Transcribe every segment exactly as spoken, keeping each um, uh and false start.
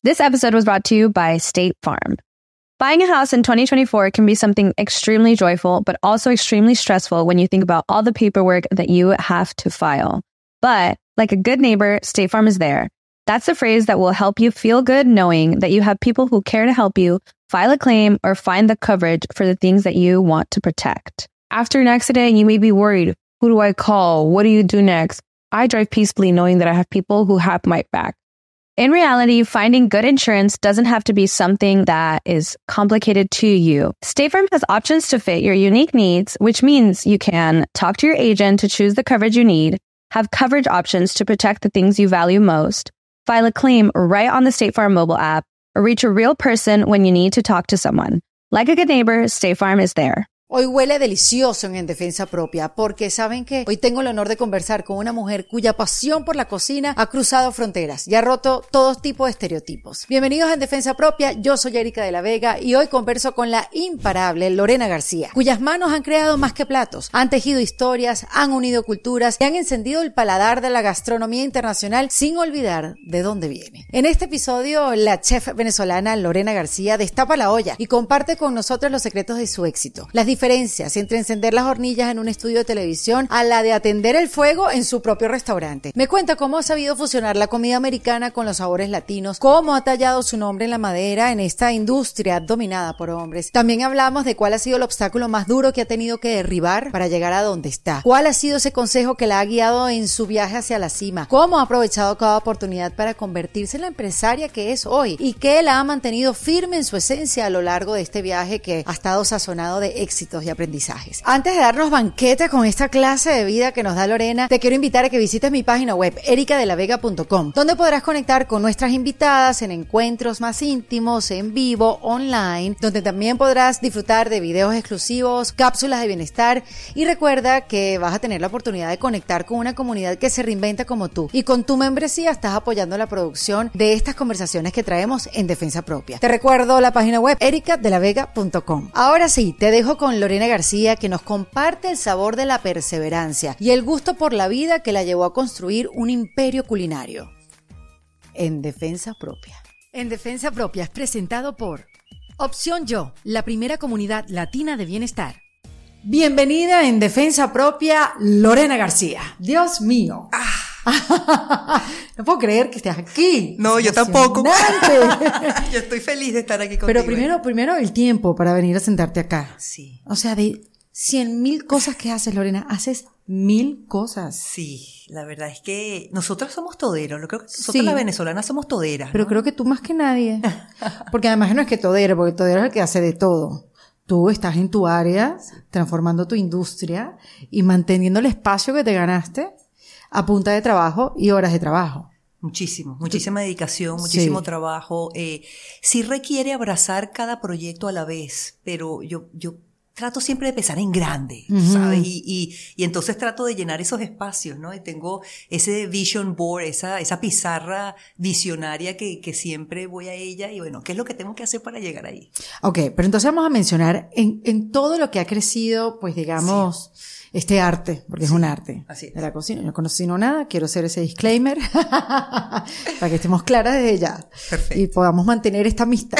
This episode was brought to you by State Farm. Buying a house in twenty twenty-four can be something extremely joyful, but also extremely stressful when you think about all the paperwork that you have to file. But like a good neighbor, State Farm is there. That's the phrase that will help you feel good knowing that you have people who care to help you file a claim or find the coverage for the things that you want to protect. After an accident, you may be worried. Who do I call? What do you do next? I drive peacefully knowing that I have people who have my back. In reality, finding good insurance doesn't have to be something that is complicated to you. State Farm has options to fit your unique needs, which means you can talk to your agent to choose the coverage you need, have coverage options to protect the things you value most, file a claim right on the State Farm mobile app, or reach a real person when you need to talk to someone. Like a good neighbor, State Farm is there. Hoy huele delicioso en En Defensa Propia, porque ¿saben qué? Hoy tengo el honor de conversar con una mujer cuya pasión por la cocina ha cruzado fronteras y ha roto todo tipo de estereotipos. Bienvenidos a En Defensa Propia, yo soy Erika de la Vega y hoy converso con la imparable Lorena García, cuyas manos han creado más que platos, han tejido historias, han unido culturas y han encendido el paladar de la gastronomía internacional sin olvidar de dónde viene. En este episodio, la chef venezolana Lorena García destapa la olla y comparte con nosotros los secretos de su éxito. Las diferencias entre encender las hornillas en un estudio de televisión a la de atender el fuego en su propio restaurante. Me cuenta cómo ha sabido fusionar la comida americana con los sabores latinos, cómo ha tallado su nombre en la madera en esta industria dominada por hombres. También hablamos de cuál ha sido el obstáculo más duro que ha tenido que derribar para llegar a donde está. Cuál ha sido ese consejo que la ha guiado en su viaje hacia la cima. Cómo ha aprovechado cada oportunidad para convertirse en la empresaria que es hoy y que la ha mantenido firme en su esencia a lo largo de este viaje que ha estado sazonado de éxito y aprendizajes. Antes de darnos banquete con esta clase de vida que nos da Lorena, te quiero invitar a que visites mi página web erica de la vega punto com, donde podrás conectar con nuestras invitadas en encuentros más íntimos, en vivo, online, donde también podrás disfrutar de videos exclusivos, cápsulas de bienestar y recuerda que vas a tener la oportunidad de conectar con una comunidad que se reinventa como tú y con tu membresía estás apoyando la producción de estas conversaciones que traemos en Defensa Propia. Te recuerdo la página web erica de la vega punto com. Ahora sí, te dejo con Lorena García, que nos comparte el sabor de la perseverancia y el gusto por la vida que la llevó a construir un imperio culinario. En Defensa Propia. En Defensa Propia es presentado por Opción Yo, la primera comunidad latina de bienestar. Bienvenida en Defensa Propia, Lorena García. Dios mío. Ah. No puedo creer que estés aquí. No, yo tampoco. Yo estoy feliz de estar aquí contigo. Pero primero, primero el tiempo para venir a sentarte acá. Sí. O sea, de cien mil cosas que haces, Lorena, haces mil cosas. Sí, la verdad es que nosotros somos toderos. Yo creo que nosotros Sí. las venezolanas somos toderas, Pero ¿no? creo que tú más que nadie. Porque además no es que todero, porque todero es el que hace de todo. Tú estás en tu área, transformando tu industria y manteniendo el espacio que te ganaste a punta de trabajo y horas de trabajo. Muchísimo, muchísima dedicación, muchísimo Sí. trabajo. Eh, sí requiere abrazar cada proyecto a la vez, pero yo, yo trato siempre de pensar en grande, Uh-huh. ¿sabes? Y, y, y entonces trato de llenar esos espacios, ¿no? Y tengo ese vision board, esa, esa pizarra visionaria que, que siempre voy a ella y bueno, ¿qué es lo que tengo que hacer para llegar ahí? Ok, pero entonces vamos a mencionar en, en todo lo que ha crecido, pues digamos, este arte, porque es un arte Así es. de la cocina. Yo no cocino nada, quiero hacer ese disclaimer para que estemos claras desde ya. Perfecto. Y podamos mantener esta amistad.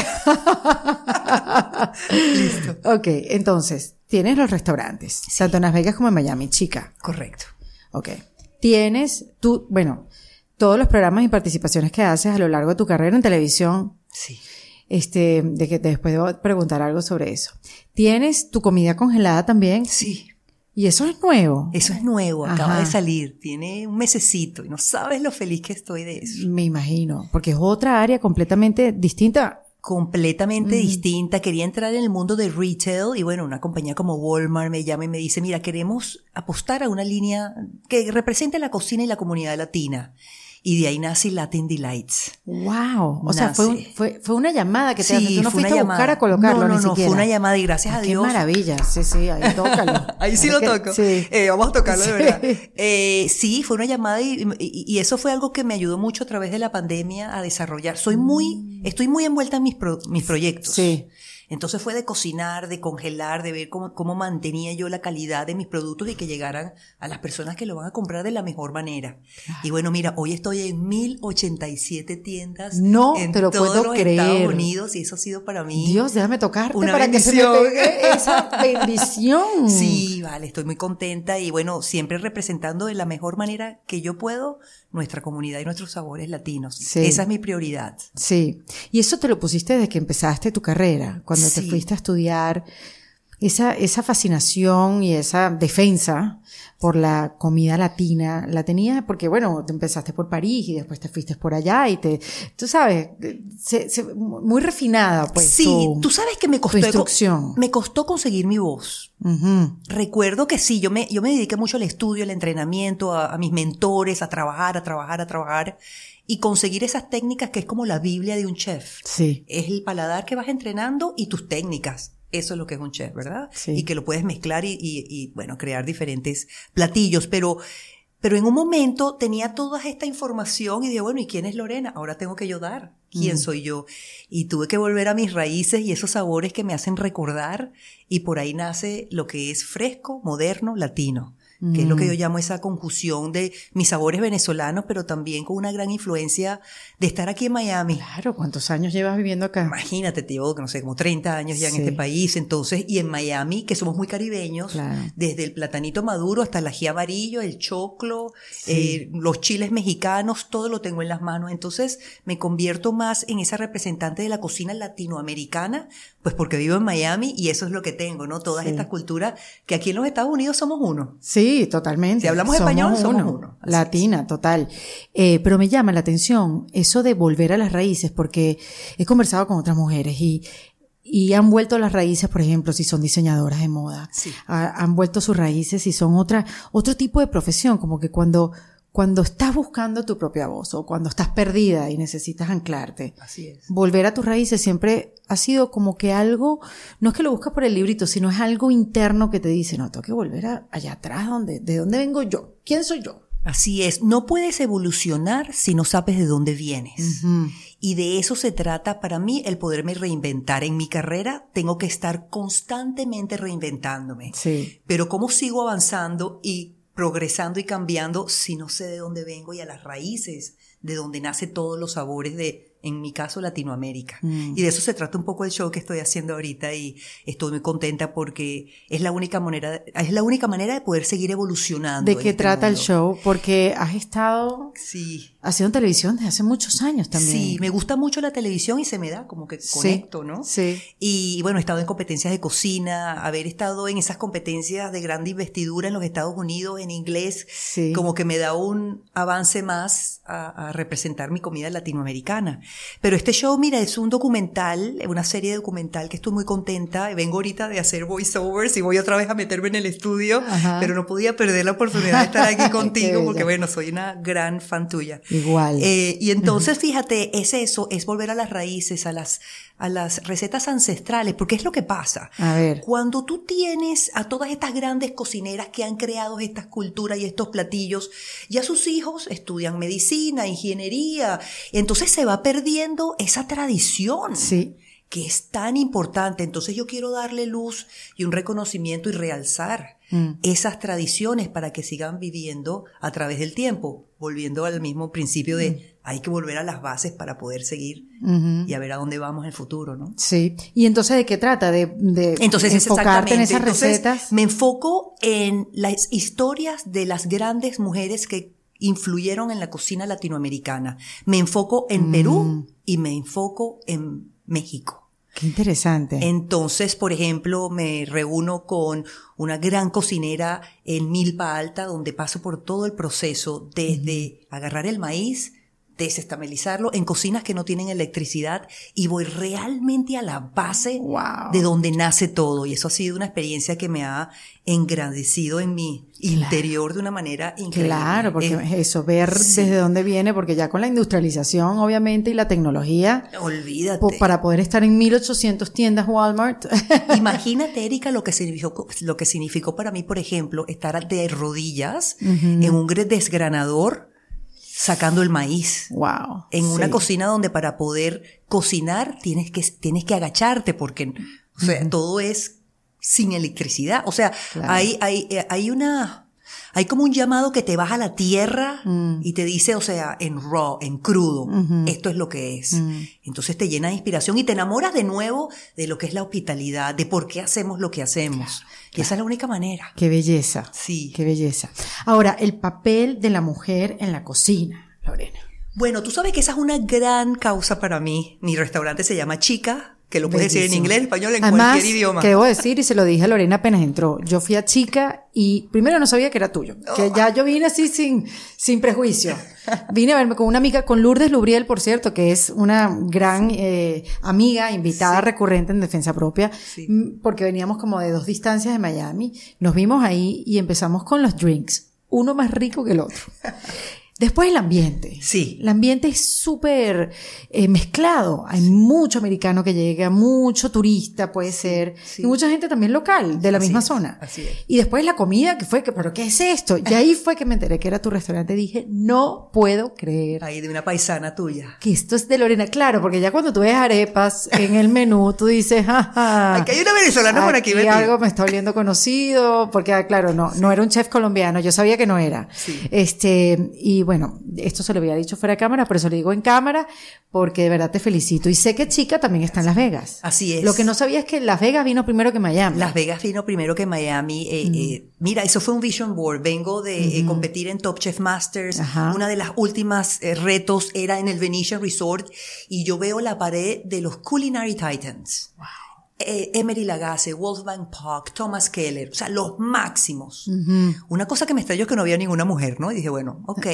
Listo. Ok, entonces, tienes los restaurantes, tanto en Las Vegas como en Miami, chica. Correcto. Ok. Tienes tú, bueno, todos los programas y participaciones que haces a lo largo de tu carrera en televisión. Sí. Este, de que después debo preguntar algo sobre eso. Tienes tu comida congelada también. Sí. Y eso es nuevo. Eso es nuevo, acaba Ajá. de salir, tiene un mesecito y no sabes lo feliz que estoy de eso. Me imagino, porque es otra área completamente distinta. Completamente Mm. distinta, quería entrar en el mundo de retail y bueno, una compañía como Walmart me llama y me dice, mira, queremos apostar a una línea que represente la cocina y la comunidad latina. Y de ahí nace Latin Delights. Wow. O sea, fue, un- Nace. fue, fue una llamada que te Sí, hacen. Tú no fue una fuiste a buscar llamada. a colocarlo No, no, ni no, siquiera. fue una llamada y gracias Ah, a qué Dios. maravilla. Sí, sí, ahí tócalo. Ahí sí lo Que- toco. Sí. Eh, vamos a tocarlo de Sí. verdad. Eh, sí, fue una llamada y, y, y eso fue algo que me ayudó mucho a través de la pandemia a desarrollar. Soy muy, estoy muy envuelta en mis, pro, mis proyectos. Sí. Entonces fue de cocinar, de congelar, de ver cómo, cómo mantenía yo la calidad de mis productos y que llegaran a las personas que lo van a comprar de la mejor manera. Claro. Y bueno, mira, hoy estoy en mil ochenta y siete tiendas no en te lo todos puedo los creer. Estados Unidos, y eso ha sido para mí... Dios, déjame tocarte una para bendición. que se me pegue esa bendición. Sí, vale, estoy muy contenta y bueno, siempre representando de la mejor manera que yo puedo nuestra comunidad y nuestros sabores latinos. Sí. Esa es mi prioridad. Sí. Y eso te lo pusiste desde que empezaste tu carrera, cuando sí. te fuiste a estudiar. Esa, esa fascinación y esa defensa por la comida latina, la tenías porque, bueno, te empezaste por París y después te fuiste por allá y te, tú sabes, se, se, muy refinada, pues. Sí, tu, tú sabes que me costó, tu instrucción. Me costó conseguir mi voz. Uh-huh. Recuerdo que sí, yo me, yo me dediqué mucho al estudio, al entrenamiento, a, a mis mentores, a trabajar, a trabajar, a trabajar. Y conseguir esas técnicas que es como la Biblia de un chef. Sí. Es el paladar que vas entrenando y tus técnicas. Eso es lo que es un chef, ¿verdad? Sí. Y que lo puedes mezclar y, y, y, bueno, crear diferentes platillos. Pero, pero en un momento tenía toda esta información y dije, bueno, ¿y quién es Lorena? Ahora tengo que yo dar. ¿Quién mm. soy yo? Y tuve que volver a mis raíces y esos sabores que me hacen recordar. Y por ahí nace lo que es fresco, moderno, latino. Que mm. es lo que yo llamo esa conjunción de mis sabores venezolanos, pero también con una gran influencia de estar aquí en Miami. Claro, ¿cuántos años llevas viviendo acá? Imagínate, te llevo, no sé, como treinta años ya sí. en este país, entonces, y en Miami, que somos muy caribeños, claro. desde el platanito maduro hasta el ají amarillo, el choclo, sí. eh, los chiles mexicanos, todo lo tengo en las manos, entonces me convierto más en esa representante de la cocina latinoamericana, pues porque vivo en Miami y eso es lo que tengo, ¿no? Todas sí. estas culturas que aquí en los Estados Unidos somos uno. Sí, totalmente. Si hablamos somos español, somos uno. uno. Latina, es. Total. Eh, pero me llama la atención eso de volver a las raíces, porque he conversado con otras mujeres y, y han vuelto a las raíces, por ejemplo, si son diseñadoras de moda. Sí. Ha, han vuelto sus raíces y son otra, otro tipo de profesión, como que cuando, cuando estás buscando tu propia voz o cuando estás perdida y necesitas anclarte. Así es. Volver a tus raíces siempre ha sido como que algo, no es que lo buscas por el librito, sino es algo interno que te dice, no, tengo que volver a, allá atrás, donde, ¿de dónde vengo yo? ¿Quién soy yo? Así es, no puedes evolucionar si no sabes de dónde vienes. Uh-huh. Y de eso se trata para mí el poderme reinventar. En mi carrera tengo que estar constantemente reinventándome. Sí. Pero ¿cómo sigo avanzando y progresando y cambiando si no sé de dónde vengo y a las raíces de donde nace todos los sabores de, en mi caso, Latinoamérica? Mm. Y de eso se trata un poco el show que estoy haciendo ahorita y estoy muy contenta porque es la única manera, es la única manera de poder seguir evolucionando. ¿De qué este trata mundo. El show? Porque has estado sí. haciendo televisión desde hace muchos años también. Sí, me gusta mucho la televisión y se me da como que conecto, sí, ¿no? Sí. Y bueno, he estado en competencias de cocina, haber estado en esas competencias de grande investidura en los Estados Unidos en inglés, sí. como que me da un avance más a, a representar mi comida latinoamericana. Pero este show, mira, es un documental, una serie de documental que estoy muy contenta. Vengo ahorita de hacer voiceovers y voy otra vez a meterme en el estudio, Ajá. pero no podía perder la oportunidad de estar aquí contigo porque bueno, soy una gran fan tuya. Igual. Eh, y entonces, fíjate, es eso, es volver a las raíces, a las, a las recetas ancestrales, porque es lo que pasa. A ver. Cuando tú tienes a todas estas grandes cocineras que han creado estas culturas y estos platillos, ya sus hijos estudian medicina, ingeniería, entonces se va perdiendo esa tradición. Sí. Que es tan importante. Entonces yo quiero darle luz y un reconocimiento y realzar mm. esas tradiciones para que sigan viviendo a través del tiempo, volviendo al mismo principio de mm. hay que volver a las bases para poder seguir uh-huh. y a ver a dónde vamos en el futuro, ¿no? Sí. ¿Y entonces de qué trata? De, de entonces, enfocarte en esas entonces, recetas. Me enfoco en las historias de las grandes mujeres que influyeron en la cocina latinoamericana. Me enfoco en mm. Perú y me enfoco en México. Qué interesante. Entonces, por ejemplo, me reúno con una gran cocinera en Milpa Alta, donde paso por todo el proceso desde uh-huh. agarrar el maíz, desestabilizarlo en cocinas que no tienen electricidad y voy realmente a la base wow. de donde nace todo. Y eso ha sido una experiencia que me ha engrandecido en mi claro. interior de una manera increíble. Claro, porque es, eso, ver sí. desde dónde viene, porque ya con la industrialización, obviamente, y la tecnología. Olvídate. Po- para poder estar en mil ochocientas tiendas Walmart. Imagínate, Erika, lo que significó, lo que significó para mí, por ejemplo, estar de rodillas uh-huh. en un desgranador sacando el maíz. Wow. En sí. una cocina donde para poder cocinar tienes que, tienes que agacharte porque O sea, Ujú. todo es sin electricidad. O sea, Claro. hay, hay, eh, hay una, hay como un llamado que te baja a la tierra Mm. y te dice, o sea, en raw, en crudo, Ujú. esto es lo que es. Mm. Entonces te llena de inspiración y te enamoras de nuevo de lo que es la hospitalidad, de por qué hacemos lo que hacemos. Y esa es la única manera. Qué belleza. Sí. Qué belleza. Ahora, el papel de la mujer en la cocina, Lorena. Bueno, tú sabes que esa es una gran causa para mí. Mi restaurante se llama Chica, que lo puedes decir en Bellísimo. inglés, español, en Además, cualquier idioma. que debo decir, y se lo dije a Lorena apenas entró, yo fui a Chica y primero no sabía que era tuyo, que Oh. ya yo vine así sin, sin prejuicio. Vine a verme con una amiga, con Lourdes Lubriel, por cierto, que es una gran eh, amiga, invitada Sí. recurrente en Defensa Propia, Sí. m- porque veníamos como de dos distancias de Miami. Nos vimos ahí y empezamos con los drinks, uno más rico que el otro. Después el ambiente. Sí. El ambiente es súper eh, mezclado. Hay mucho americano que llega, mucho turista puede ser, sí. y mucha gente también local de la Así misma es, zona. así es. Y después la comida, que fue, que, pero ¿qué es esto? Y ahí fue que me enteré que era tu restaurante. Dije, no puedo creer Ahí de una paisana tuya. que esto es de Lorena. Claro, porque ya cuando tú ves arepas en el menú, tú dices, jaja. Aquí hay una venezolana por aquí metida. algo me está oliendo conocido, porque ah, claro, no, no era un chef colombiano, yo sabía que no era. Sí. Este, y bueno, esto se lo había dicho fuera de cámara, pero se lo digo en cámara, porque de verdad te felicito. Y sé que Chica también está en Las Vegas. Así es. Lo que no sabía es que Las Vegas vino primero que Miami. Las Vegas vino primero que Miami. Eh, Mm. eh, mira, eso fue un vision board. Vengo de eh, competir en Top Chef Masters. Ajá. Una de las últimas eh, retos era en el Venetian Resort y yo veo la pared de los Culinary Titans. Wow. Eh, Emery Lagasse, Wolfgang Puck, Thomas Keller, o sea, los máximos. Ujú. Una cosa que me extrañó es que no había ninguna mujer, ¿no? Y dije, bueno, ok,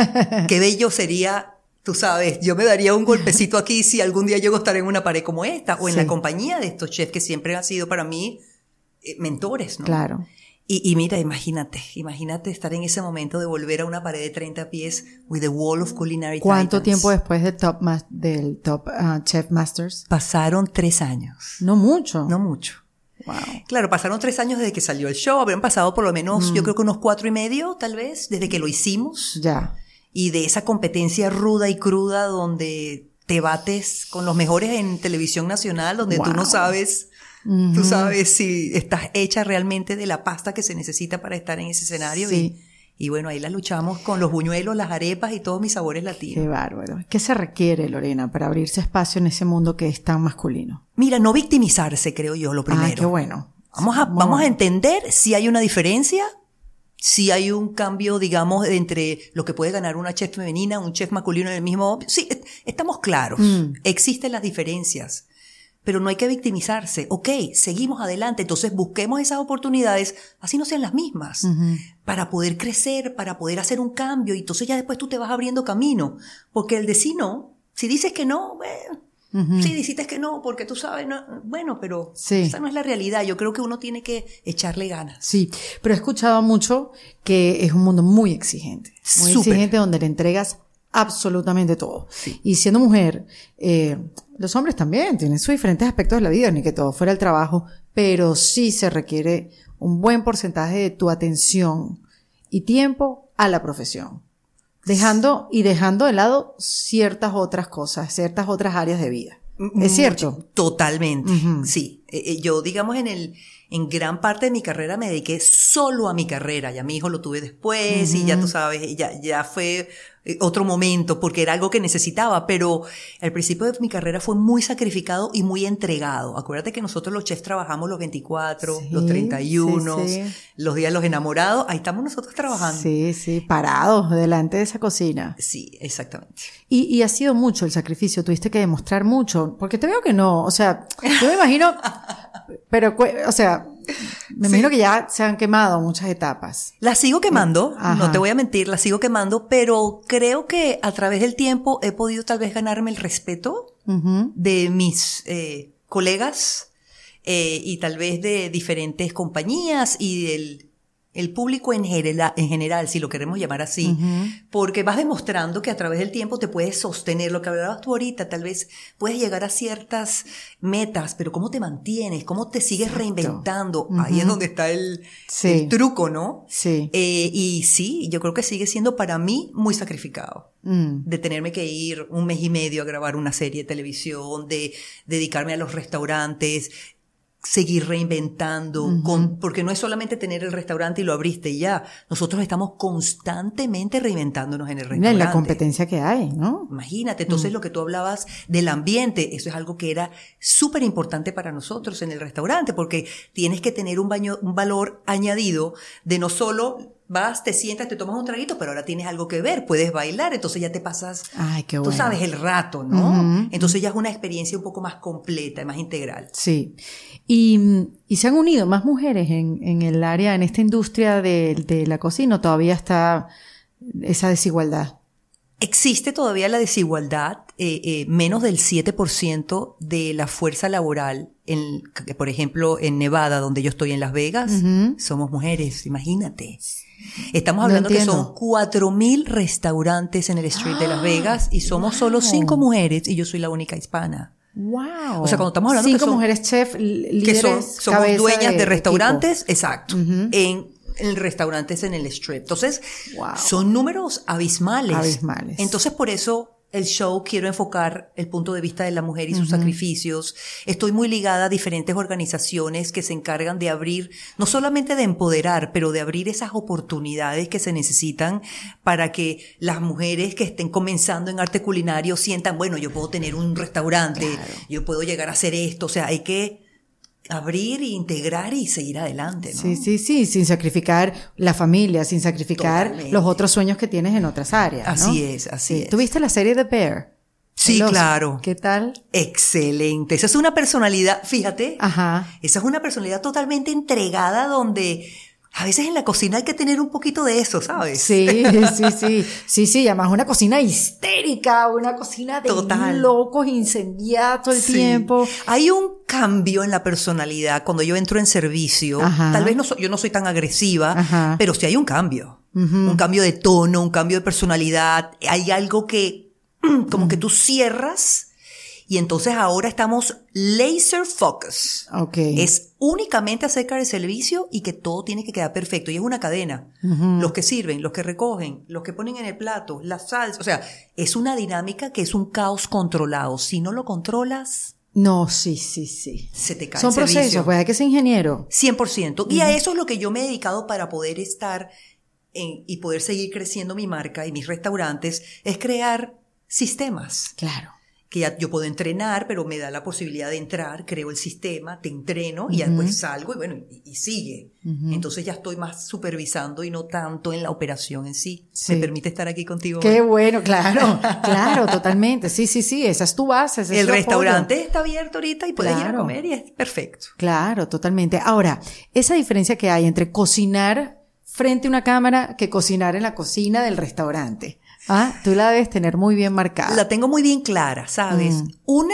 qué bello sería, tú sabes, yo me daría un golpecito aquí si algún día llego a estar en una pared como esta o en Sí. la compañía de estos chefs que siempre han sido para mí eh, mentores, ¿no? Claro. Y, y mira, imagínate, imagínate estar en ese momento de volver a una pared de treinta pies with the wall of culinary ¿Cuánto titans. tiempo después del Top, Ma- del top ah, Chef Masters? Pasaron tres años, No mucho. no mucho. Wow. Claro, pasaron tres años desde que salió el show, habrían pasado por lo menos, Mm. yo creo que unos cuatro y medio, tal vez, desde que lo hicimos. Ya. Y de esa competencia ruda y cruda donde te bates con los mejores en televisión nacional, donde tú Wow. no sabes, Ujú. tú sabes si estás hecha realmente de la pasta que se necesita para estar en ese escenario. Sí. Y, y bueno, ahí la luchamos con los buñuelos, las arepas y todos mis sabores latinos. Qué bárbaro. ¿Qué se requiere, Lorena, para abrirse espacio en ese mundo que es tan masculino? Mira, no victimizarse, creo yo, lo primero. Ah, qué bueno. Vamos a, Muy vamos a bueno. entender si hay una diferencia, si hay un cambio, digamos, entre lo que puede ganar una chef femenina, un chef masculino en el mismo. Sí, est- estamos claros. Mm. Existen las diferencias, pero no hay que victimizarse. Ok, seguimos adelante, entonces busquemos esas oportunidades, así no sean las mismas, Ujú. para poder crecer, para poder hacer un cambio, y entonces ya después tú te vas abriendo camino. Porque el decir no, si dices que no, bueno, Ujú. sí, dijiste que no, porque tú sabes, no, bueno, pero Sí. esa no es la realidad. Yo creo que uno tiene que echarle ganas. Sí, pero he escuchado mucho que es un mundo muy exigente. Muy Súper. exigente donde le entregas absolutamente todo. Y siendo mujer, eh, los hombres también tienen sus diferentes aspectos de la vida, ni que todo fuera el trabajo, pero sí se requiere un buen porcentaje de tu atención y tiempo a la profesión. Dejando y dejando de lado ciertas otras cosas, ciertas otras áreas de vida. ¿Es cierto? Totalmente, Ujú. sí. Eh, eh, yo, digamos, en el, en gran parte de mi carrera me dediqué solo a mi carrera. Ya mi hijo lo tuve después y ya tú sabes, ya, ya fue eh, otro momento porque era algo que necesitaba, pero al principio de mi carrera fue muy sacrificado y muy entregado. Acuérdate que nosotros los chefs trabajamos los veinticuatro, Sí, los treinta y uno, sí, sí. los días de los enamorados, ahí estamos nosotros trabajando. Sí, sí, parados delante de esa cocina. Sí, exactamente. Y, y ha sido mucho el sacrificio, tuviste que demostrar mucho, porque te veo que no, o sea, yo me imagino, pero, cu- o sea, me imagino que ya se han quemado muchas etapas. La sigo quemando, Ajá. no te voy a mentir, la sigo quemando, pero creo que a través del tiempo he podido tal vez ganarme el respeto Ujú. de mis eh, colegas eh, y tal vez de diferentes compañías y del el público en general, en general, si lo queremos llamar así, Ujú. porque vas demostrando que a través del tiempo te puedes sostener. Lo que hablabas tú ahorita, tal vez puedes llegar a ciertas metas, pero ¿cómo te mantienes? ¿Cómo te sigues Exacto. reinventando? Ujú. Ahí es donde está el, Sí. el truco, ¿no? Sí. Eh, y sí, yo creo que sigue siendo para mí muy sacrificado. Mm. De tenerme que ir un mes y medio a grabar una serie de televisión, de dedicarme a los restaurantes. seguir reinventando, uh-huh. con, porque no es solamente tener el restaurante y lo abriste y ya. Nosotros estamos constantemente reinventándonos en el restaurante. En la competencia que hay, ¿no? Imagínate, entonces uh-huh. lo que tú hablabas del ambiente, eso es algo que era súper importante para nosotros en el restaurante, porque tienes que tener un, baño, un valor añadido de no solo vas, te sientas, te tomas un traguito, pero ahora tienes algo que ver, puedes bailar, entonces ya te pasas, Ay, qué bueno. tú sabes, el rato, ¿no? Uh-huh. Entonces ya es una experiencia un poco más completa, más integral. Sí. Y, y se han unido más mujeres en, en el área, en esta industria de, de la cocina, ¿o todavía está esa desigualdad? Existe todavía la desigualdad, eh, eh, menos del siete por ciento de la fuerza laboral, en, por ejemplo, en Nevada, donde yo estoy en Las Vegas, uh-huh. somos mujeres, imagínate. Estamos hablando no que son cuatro mil restaurantes en el Strip ¡Ah! de Las Vegas y somos wow. solo cinco mujeres y yo soy la única hispana. Wow. O sea, cuando estamos hablando cinco que son, mujeres chef, líderes, que son, somos dueñas de, de restaurantes, equipo. Exacto, Uh-huh. en, en restaurantes en el Strip. Entonces, wow. son números abismales. Abismales. Entonces, por eso el show quiero enfocar el punto de vista de la mujer y sus uh-huh. sacrificios. Estoy muy ligada a diferentes organizaciones que se encargan de abrir, no solamente de empoderar, pero de abrir esas oportunidades que se necesitan para que las mujeres que estén comenzando en arte culinario sientan, bueno, yo puedo tener un restaurante, claro. yo puedo llegar a hacer esto. O sea, hay que abrir, integrar y seguir adelante, ¿no? Sí, sí, sí, sin sacrificar la familia, sin sacrificar Totalmente. Los otros sueños que tienes en otras áreas, ¿no? Así es, así sí. es. ¿Tuviste la serie The Bear? Sí, claro. ¿Qué tal? Excelente. Esa es una personalidad, fíjate. Ajá. Esa es una personalidad totalmente entregada donde a veces en la cocina hay que tener un poquito de eso, ¿sabes? Sí, sí, sí. Sí, sí, además una cocina histérica, una cocina de Total. Locos, incendiada todo el sí. tiempo. Hay un cambio en la personalidad cuando yo entro en servicio. Ajá. Tal vez no soy, yo no soy tan agresiva, Ajá. pero sí hay un cambio. Uh-huh. Un cambio de tono, un cambio de personalidad. Hay algo que, como uh-huh. que tú cierras. Y entonces ahora estamos laser focus. Okay. Es únicamente acerca del servicio y que todo tiene que quedar perfecto. Y es una cadena. Uh-huh. Los que sirven, los que recogen, los que ponen en el plato, las salsas. O sea, es una dinámica que es un caos controlado. Si no lo controlas... No, sí, sí, sí. Se te cae Son el servicio. procesos, pues hay que ser ingeniero. cien por ciento. Uh-huh. Y a eso es lo que yo me he dedicado para poder estar en, y poder seguir creciendo mi marca y mis restaurantes, es crear sistemas. Claro. Que ya yo puedo entrenar, pero me da la posibilidad de entrar, creo el sistema, te entreno y uh-huh. después salgo y bueno, y, y sigue. Uh-huh. Entonces ya estoy más supervisando y no tanto en la operación en sí. sí. Me permite estar aquí contigo. Qué bueno, claro, claro, totalmente. Sí, sí, sí, esa es tu base. Ese el es restaurante apoyo. Está abierto ahorita y puedes claro. ir a comer y es perfecto. Claro, totalmente. Ahora, esa diferencia que hay entre cocinar frente a una cámara que cocinar en la cocina del restaurante. Ah, tú la debes tener muy bien marcada. La tengo muy bien clara, ¿sabes? Mm. Una,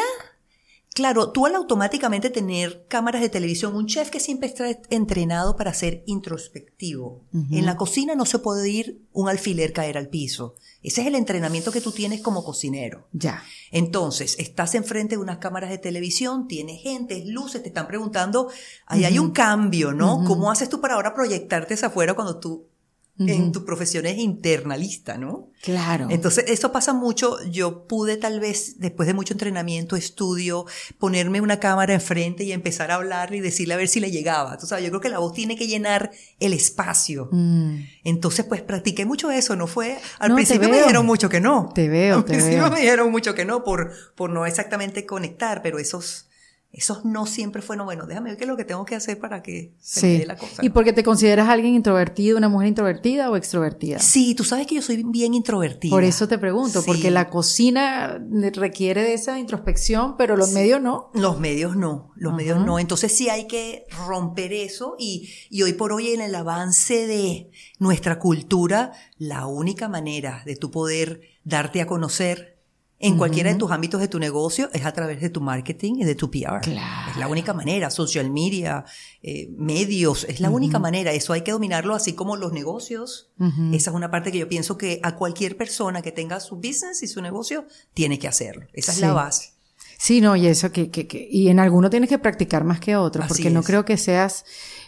claro, tú al automáticamente tener cámaras de televisión, un chef que siempre está entrenado para ser introspectivo. Uh-huh. En la cocina no se puede ir un alfiler caer al piso. Ese es el entrenamiento que tú tienes como cocinero. Ya. Entonces, estás enfrente de unas cámaras de televisión, tienes gente, luces, te están preguntando, ahí uh-huh. hay un cambio, ¿no? Uh-huh. ¿Cómo haces tú para ahora proyectarte hacia afuera cuando tú Uh-huh. en tu profesión es internalista, ¿no? Claro. Entonces, eso pasa mucho. Yo pude tal vez, después de mucho entrenamiento, estudio, ponerme una cámara enfrente y empezar a hablarle y decirle a ver si le llegaba. Tú sabes, yo creo que la voz tiene que llenar el espacio. Mm. Entonces, pues, practiqué mucho eso, ¿no fue? Al no, principio me dijeron mucho que no. Te veo, Al te principio veo. me dijeron mucho que no por, por no exactamente conectar, pero esos... Esos no siempre fueron, bueno, déjame ver qué es lo que tengo que hacer para que se sí. me dé la cosa. ¿Y porque te consideras alguien introvertido, una mujer introvertida o extrovertida? Sí, tú sabes que yo soy bien introvertida. Por eso te pregunto, sí. porque la cocina requiere de esa introspección, pero los sí. medios no. Los medios no, los uh-huh. medios no. Entonces sí hay que romper eso y, y hoy por hoy en el avance de nuestra cultura, la única manera de tú poder darte a conocer en cualquiera uh-huh. de tus ámbitos de tu negocio es a través de tu marketing y de tu P R. Claro. Es la única manera. Social media, eh, medios, es la uh-huh. única manera. Eso hay que dominarlo así como los negocios. Uh-huh. Esa es una parte que yo pienso que a cualquier persona que tenga su business y su negocio tiene que hacerlo. Esa sí. es la base. Sí, no, y eso que, que, que y en alguno tienes que practicar más que otro, Así porque es. no creo que seas...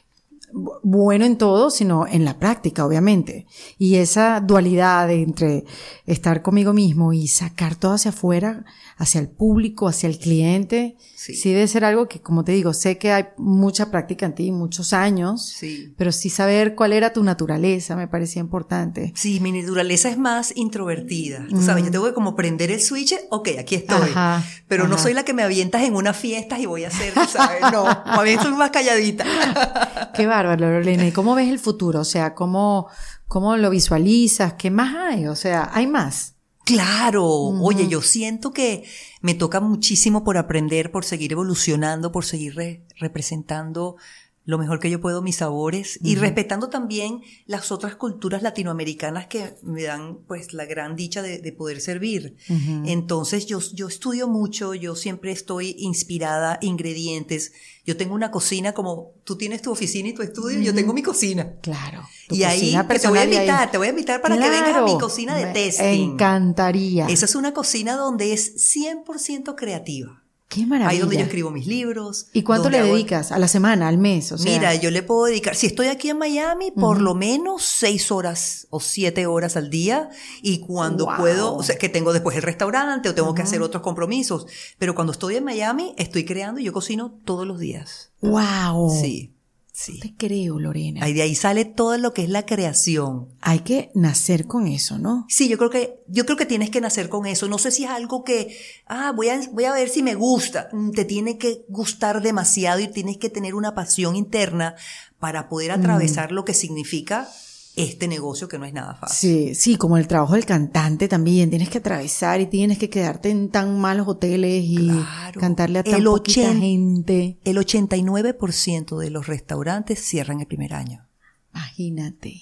bueno en todo, sino en la práctica, obviamente. Y esa dualidad entre estar conmigo mismo y sacar todo hacia afuera, hacia el público, hacia el cliente, sí, sí debe ser algo que, como te digo, sé que hay mucha práctica en ti, muchos años, sí, pero sí saber cuál era tu naturaleza me parecía importante. Sí, mi naturaleza es más introvertida. Tú mm. sabes, yo tengo que como prender el switch, ok, aquí estoy. Ajá, pero ajá. no soy la que me avientas en unas fiestas y voy a hacer, tú sabes, no, a veces soy más calladita. Qué bárbaro, Lorena. ¿Y cómo ves el futuro? O sea, ¿cómo, cómo lo visualizas? ¿Qué más hay? O sea, ¿hay más? Claro, uh-huh. Oye, yo siento que me toca muchísimo por aprender, por seguir evolucionando, por seguir re- representando lo mejor que yo puedo mis sabores uh-huh. y respetando también las otras culturas latinoamericanas que me dan pues la gran dicha de, de poder servir. Uh-huh. Entonces yo, yo estudio mucho, yo siempre estoy inspirada, ingredientes. Yo tengo una cocina como tú tienes tu oficina y tu estudio, uh-huh. yo tengo mi cocina. Claro. Y ahí que te voy a invitar, ahí. te voy a invitar para claro, que vengas a mi cocina de me testing. Encantaría. Esa es una cocina donde es cien por ciento creativa. ¡Qué maravilla! Ahí donde yo escribo mis libros. ¿Y cuánto le dedicas? ¿A la semana, al mes? O sea, mira, yo le puedo dedicar, si estoy aquí en Miami, por uh-huh. lo menos seis horas o siete horas al día. Y cuando wow. puedo, o sea, que tengo después el restaurante o tengo uh-huh. que hacer otros compromisos. Pero cuando estoy en Miami, estoy creando y yo cocino todos los días. ¡Wow! Sí. Sí. Te creo, Lorena. Ahí de ahí sale todo lo que es la creación. Hay que nacer con eso, ¿no? Sí, yo creo que, yo creo que tienes que nacer con eso. No sé si es algo que, ah, voy a, voy a ver si me gusta. Te tiene que gustar demasiado y tienes que tener una pasión interna para poder atravesar mm. lo que significa este negocio que no es nada fácil. Sí, sí, como el trabajo del cantante también. Tienes que atravesar y tienes que quedarte en tan malos hoteles y claro. cantarle a tan el poquita ochen- gente. El ochenta y nueve por ciento de los restaurantes cierran el primer año. Imagínate.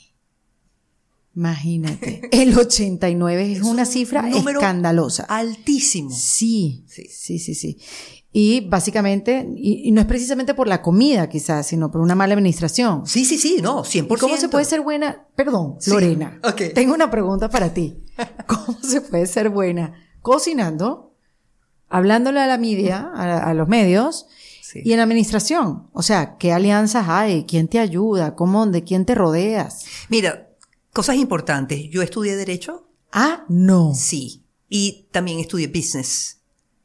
Imagínate. El ochenta y nueve es, es una cifra escandalosa. Altísimo. Sí, sí, sí, sí, sí. Y básicamente, y, y no es precisamente por la comida quizás, sino por una mala administración. Sí, sí, sí, no, cien por ciento. ¿Y cómo se puede ser buena? Perdón, sí. Lorena. Okay. Tengo una pregunta para ti. ¿Cómo se puede ser buena cocinando, hablándole a la media, a, a los medios, sí. y en la administración? O sea, ¿qué alianzas hay? ¿Quién te ayuda? ¿Cómo? ¿De quién te rodeas? Mira, cosas importantes. Yo estudié Derecho. Ah, no. Sí. Y también estudié Business.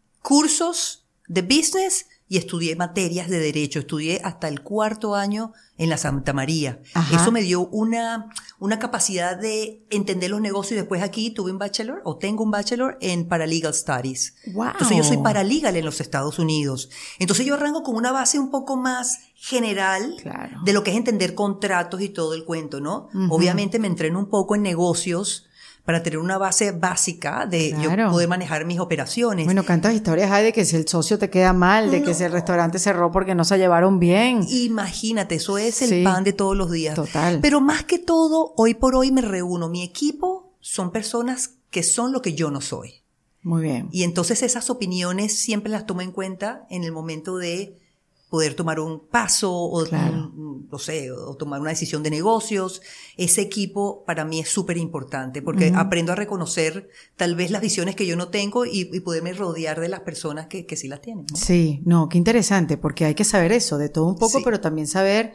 Cursos de business y estudié materias de derecho. Estudié hasta el cuarto año en la Santa María. Ajá. Eso me dio una, una capacidad de entender los negocios y después aquí tuve un bachelor o tengo un bachelor en Paralegal Studies. Wow. Entonces yo soy paralegal en los Estados Unidos. Entonces yo arranco con una base un poco más general claro. de lo que es entender contratos y todo el cuento, ¿no? Uh-huh. Obviamente me entreno un poco en negocios para tener una base básica de claro. yo poder manejar mis operaciones. Bueno, ¿cuántas historias hay de que si el socio te queda mal, de no. que si el restaurante cerró porque no se llevaron bien? Imagínate, eso es el sí, pan de todos los días. Total. Pero más que todo, hoy por hoy me reúno. Mi equipo son personas que son lo que yo no soy. Muy bien. Y entonces esas opiniones siempre las tomo en cuenta en el momento de poder tomar un paso o, claro. un, no sé, o tomar una decisión de negocios. Ese equipo para mí es súper importante porque uh-huh. aprendo a reconocer tal vez las visiones que yo no tengo y, y poderme rodear de las personas que, que sí las tienen, ¿no? Sí, no, qué interesante porque hay que saber eso, de todo un poco, sí. pero también saber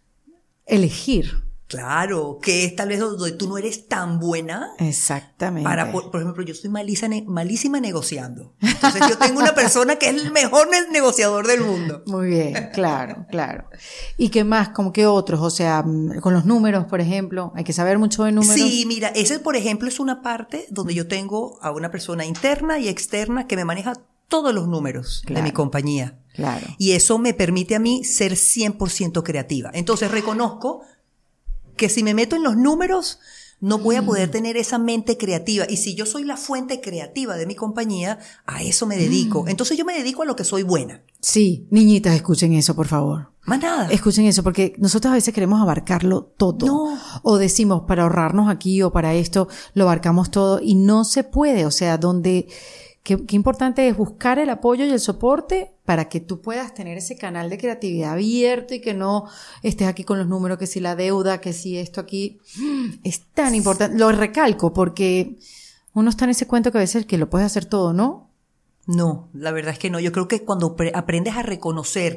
elegir. Claro, que es tal vez donde tú no eres tan buena. Exactamente. Para, por, por ejemplo, yo soy malísima, malísima negociando. Entonces yo tengo una persona que es el mejor negociador del mundo. Muy bien, claro, claro. ¿Y qué más? ¿Cómo que otros? O sea, con los números, por ejemplo, hay que saber mucho de números. Sí, mira, ese, por ejemplo, es una parte donde yo tengo a una persona interna y externa que me maneja todos los números claro. de mi compañía. Claro. Y eso me permite a mí ser cien por ciento creativa. Entonces reconozco que si me meto en los números, no voy a poder tener esa mente creativa. Y si yo soy la fuente creativa de mi compañía, a eso me dedico. Mm. Entonces yo me dedico a lo que soy buena. Sí, niñitas, escuchen eso, por favor. Más nada. Escuchen eso, porque nosotros a veces queremos abarcarlo todo. No. O decimos, para ahorrarnos aquí o para esto, lo abarcamos todo. Y no se puede. O sea, donde... Qué, qué importante es buscar el apoyo y el soporte para que tú puedas tener ese canal de creatividad abierto y que no estés aquí con los números, que si la deuda, que si esto aquí. Es tan importante. Lo recalco porque uno está en ese cuento que a veces que lo puedes hacer todo, ¿no? No, la verdad es que no. Yo creo que cuando pre- aprendes a reconocer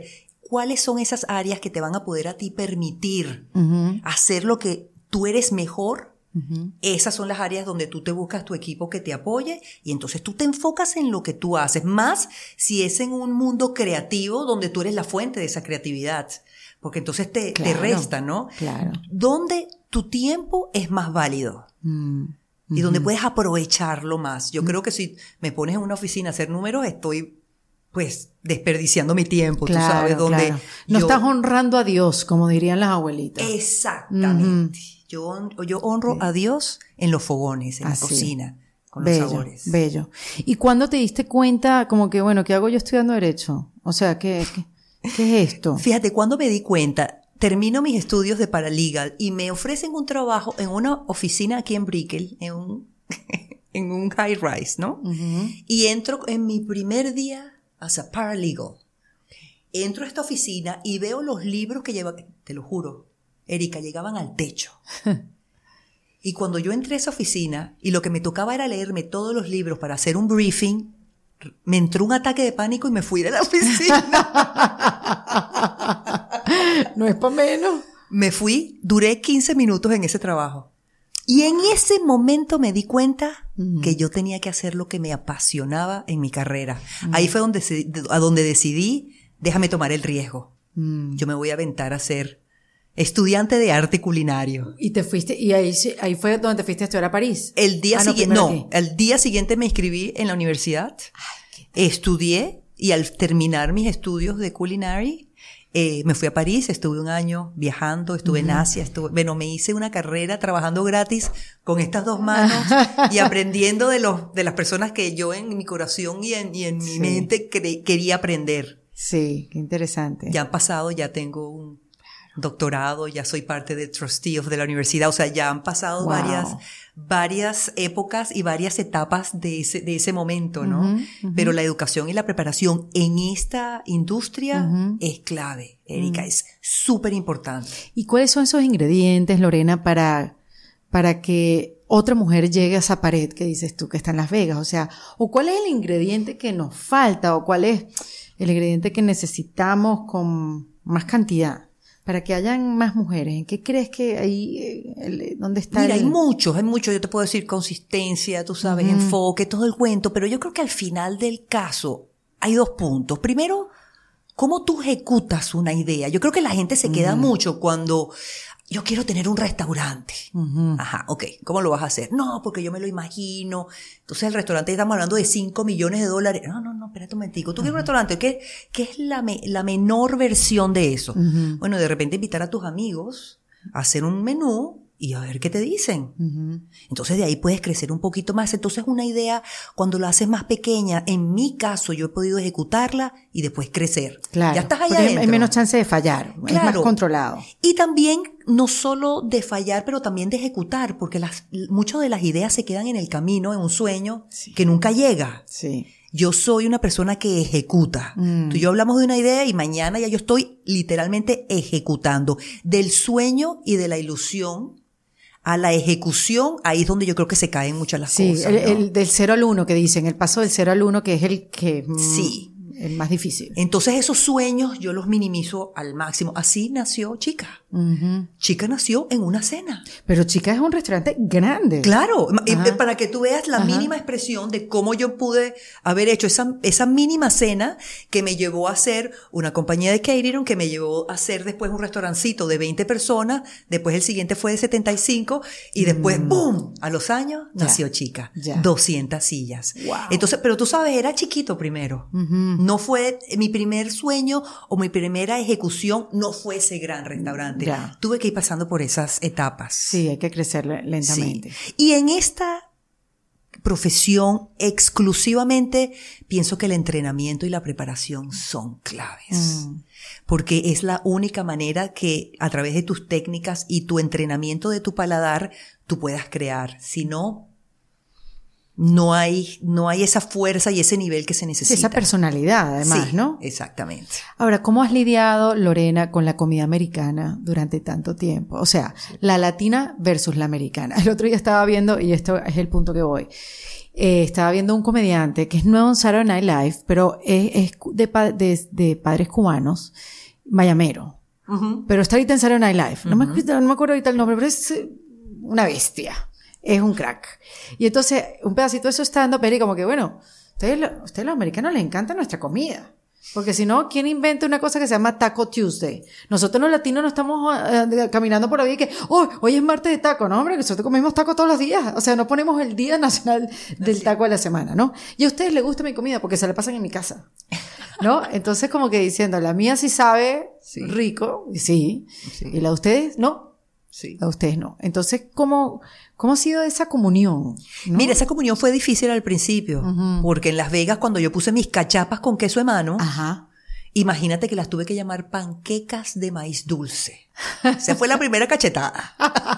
cuáles son esas áreas que te van a poder a ti permitir Uh-huh. hacer lo que tú eres mejor. Uh-huh. Esas son las áreas donde tú te buscas tu equipo que te apoye y entonces tú te enfocas en lo que tú haces, más si es en un mundo creativo donde tú eres la fuente de esa creatividad, porque entonces te, Claro, te resta, ¿no? Claro. Donde tu tiempo es más válido Mm. y donde puedes aprovecharlo más. Yo creo que si me pones en una oficina a hacer números, estoy pues desperdiciando mi tiempo, Claro, tú sabes, donde claro. No yo- estás honrando a Dios, como dirían las abuelitas. Exactamente. Yo, hon- yo honro Sí. a Dios en los fogones, en Así. la cocina, con los Bello, sabores. bello. ¿Y cuándo te diste cuenta, como que, bueno, ¿qué hago yo estudiando Derecho? O sea, ¿qué, qué, qué es esto? Fíjate, cuando me di cuenta, termino mis estudios de paralegal y me ofrecen un trabajo en una oficina aquí en Brickell, en un, en un high rise, ¿no? Ujú. Y entro en mi primer día as a paralegal. Entro a esta oficina y veo los libros que llevan, te lo juro, Erika, llegaban al techo. Y cuando yo entré a esa oficina y lo que me tocaba era leerme todos los libros para hacer un briefing, me entró un ataque de pánico y me fui de la oficina. No es para menos. Me fui, duré quince minutos en ese trabajo. Y en ese momento me di cuenta Ujú. que yo tenía que hacer lo que me apasionaba en mi carrera. Ahí fue donde se- a donde decidí, déjame tomar el riesgo. Mm. Yo me voy a aventar a ser estudiante de arte culinario. Y te fuiste, y ahí, se- ahí fue donde te fuiste a estudiar a París. El día Ah, no, siguiente, primero no, aquí. el día siguiente me inscribí en la universidad, estudié y al terminar mis estudios de culinary, eh, me fui a París, estuve un año viajando, estuve en Asia, estuve, bueno, me hice una carrera trabajando gratis con estas dos manos y aprendiendo de los, de las personas que yo en mi corazón y en, y en mi Sí. mente cre- quería aprender. Sí, qué interesante. Ya han pasado, ya tengo un doctorado, ya soy parte del trustee of de la universidad, o sea, ya han pasado Wow. varias, varias épocas y varias etapas de ese, de ese momento, ¿no? Ujú, ujú. Pero la educación y la preparación en esta industria Ujú. es clave, Erika, Mm. es súper importante. ¿Y cuáles son esos ingredientes, Lorena, para, para que otra mujer llegue a esa pared que dices tú que está en Las Vegas? O sea, ¿o cuál es el ingrediente que nos falta? ¿O cuál es el ingrediente que necesitamos con más cantidad para que hayan más mujeres? ¿En qué crees que ahí, eh, el- dónde está Mira, el...? hay muchos, hay muchos, yo te puedo decir consistencia, tú sabes, Ujú. enfoque, todo el cuento, pero yo creo que al final del caso hay dos puntos. Primero, cómo tú ejecutas una idea. Yo creo que la gente se queda mucho cuando yo quiero tener un restaurante. Ujú. Ajá, ok, ¿cómo lo vas a hacer? No, porque yo me lo imagino. Entonces el restaurante, estamos hablando de cinco millones de dólares. No, no, no, espérate un momentico. ¿Tú quieres un restaurante? ¿Qué, qué es la, me- la menor versión de eso? Ujú. Bueno, de repente invitar a tus amigos a hacer un menú y a ver qué te dicen. Ujú. Entonces de ahí puedes crecer un poquito más. Entonces una idea, cuando la haces más pequeña, en mi caso yo he podido ejecutarla y después crecer. Claro. Ya estás allá Porque hay- adentro. hay menos chance de fallar. Es más Claro. controlado. Y también, no solo de fallar, pero también de ejecutar, porque las, muchas de las ideas se quedan en el camino, en un sueño Sí. que nunca llega. Sí. Yo soy una persona que ejecuta. Mm. Tú y yo hablamos de una idea y mañana ya yo estoy literalmente ejecutando. Del sueño y de la ilusión a la ejecución, ahí es donde yo creo que se caen muchas las Sí, cosas. el, ¿no? el del cero al uno que dicen, el paso del cero al uno que es el que mm, Sí. el más difícil. Entonces esos sueños yo los minimizo al máximo. Así nació Chica. Ujú. Chica nació en una cena. Pero Chica es un restaurante grande. Claro, y- Ajá. para que tú veas la Ajá. mínima expresión de cómo yo pude haber hecho esa, esa mínima cena que me llevó a hacer una compañía de catering, que me llevó a hacer después un restaurancito de veinte personas, después el siguiente fue de setenta y cinco y después, ¡boom! A los años Mm. Ya. nació Chica. Ya. doscientas sillas. Wow. Entonces, pero tú sabes, era chiquito primero. Ujú. No fue mi primer sueño o mi primera ejecución, no fue ese gran restaurante. Ya. Tuve que ir pasando por esas etapas. Sí, hay que crecer le- lentamente. Sí. Y en esta profesión exclusivamente pienso que el entrenamiento y la preparación son claves. Mm. Porque es la única manera que a través de tus técnicas y tu entrenamiento de tu paladar tú puedas crear. Si no, no hay, no hay esa fuerza y ese nivel que se Sí, necesita. esa personalidad, además, Sí, ¿no? exactamente. Ahora, ¿cómo has lidiado, Lorena, con la comida americana durante tanto tiempo? O sea, la latina versus la americana. El otro día estaba viendo, y esto es el punto que voy, eh, estaba viendo un comediante que es nuevo en Saturday Night Live, pero es, es de, pa- de, de padres cubanos, mayamero. Uh-huh. Pero está ahorita en Saturday Night Live. No, Uh-huh. me, acuerdo- no me acuerdo ahorita el nombre, pero es eh, una bestia. Es un crack. Y entonces, un pedacito de eso stand-up era y como que, bueno, ustedes, lo- ustedes los americanos les encanta nuestra comida. Porque si no, ¿quién inventa una cosa que se llama Taco Tuesday? Nosotros los latinos no estamos eh, caminando por ahí y que, oh, hoy es martes de taco, ¿no, hombre? Que nosotros comemos taco todos los días. O sea, no ponemos el Día Nacional del Taco de la semana, ¿no? Y a ustedes les gusta mi comida porque se la pasan en mi casa, ¿no? Entonces, como que diciendo, la mía sí sabe Sí. rico, y sí, Sí. y la de ustedes, no. Sí. A ustedes no. Entonces, ¿cómo, cómo ha sido esa comunión? ¿no? Mira, esa comunión fue difícil al principio, Ujú. porque en Las Vegas, cuando yo puse mis cachapas con queso de mano, Ajá. imagínate que las tuve que llamar panquecas de maíz dulce. Esa fue la primera cachetada.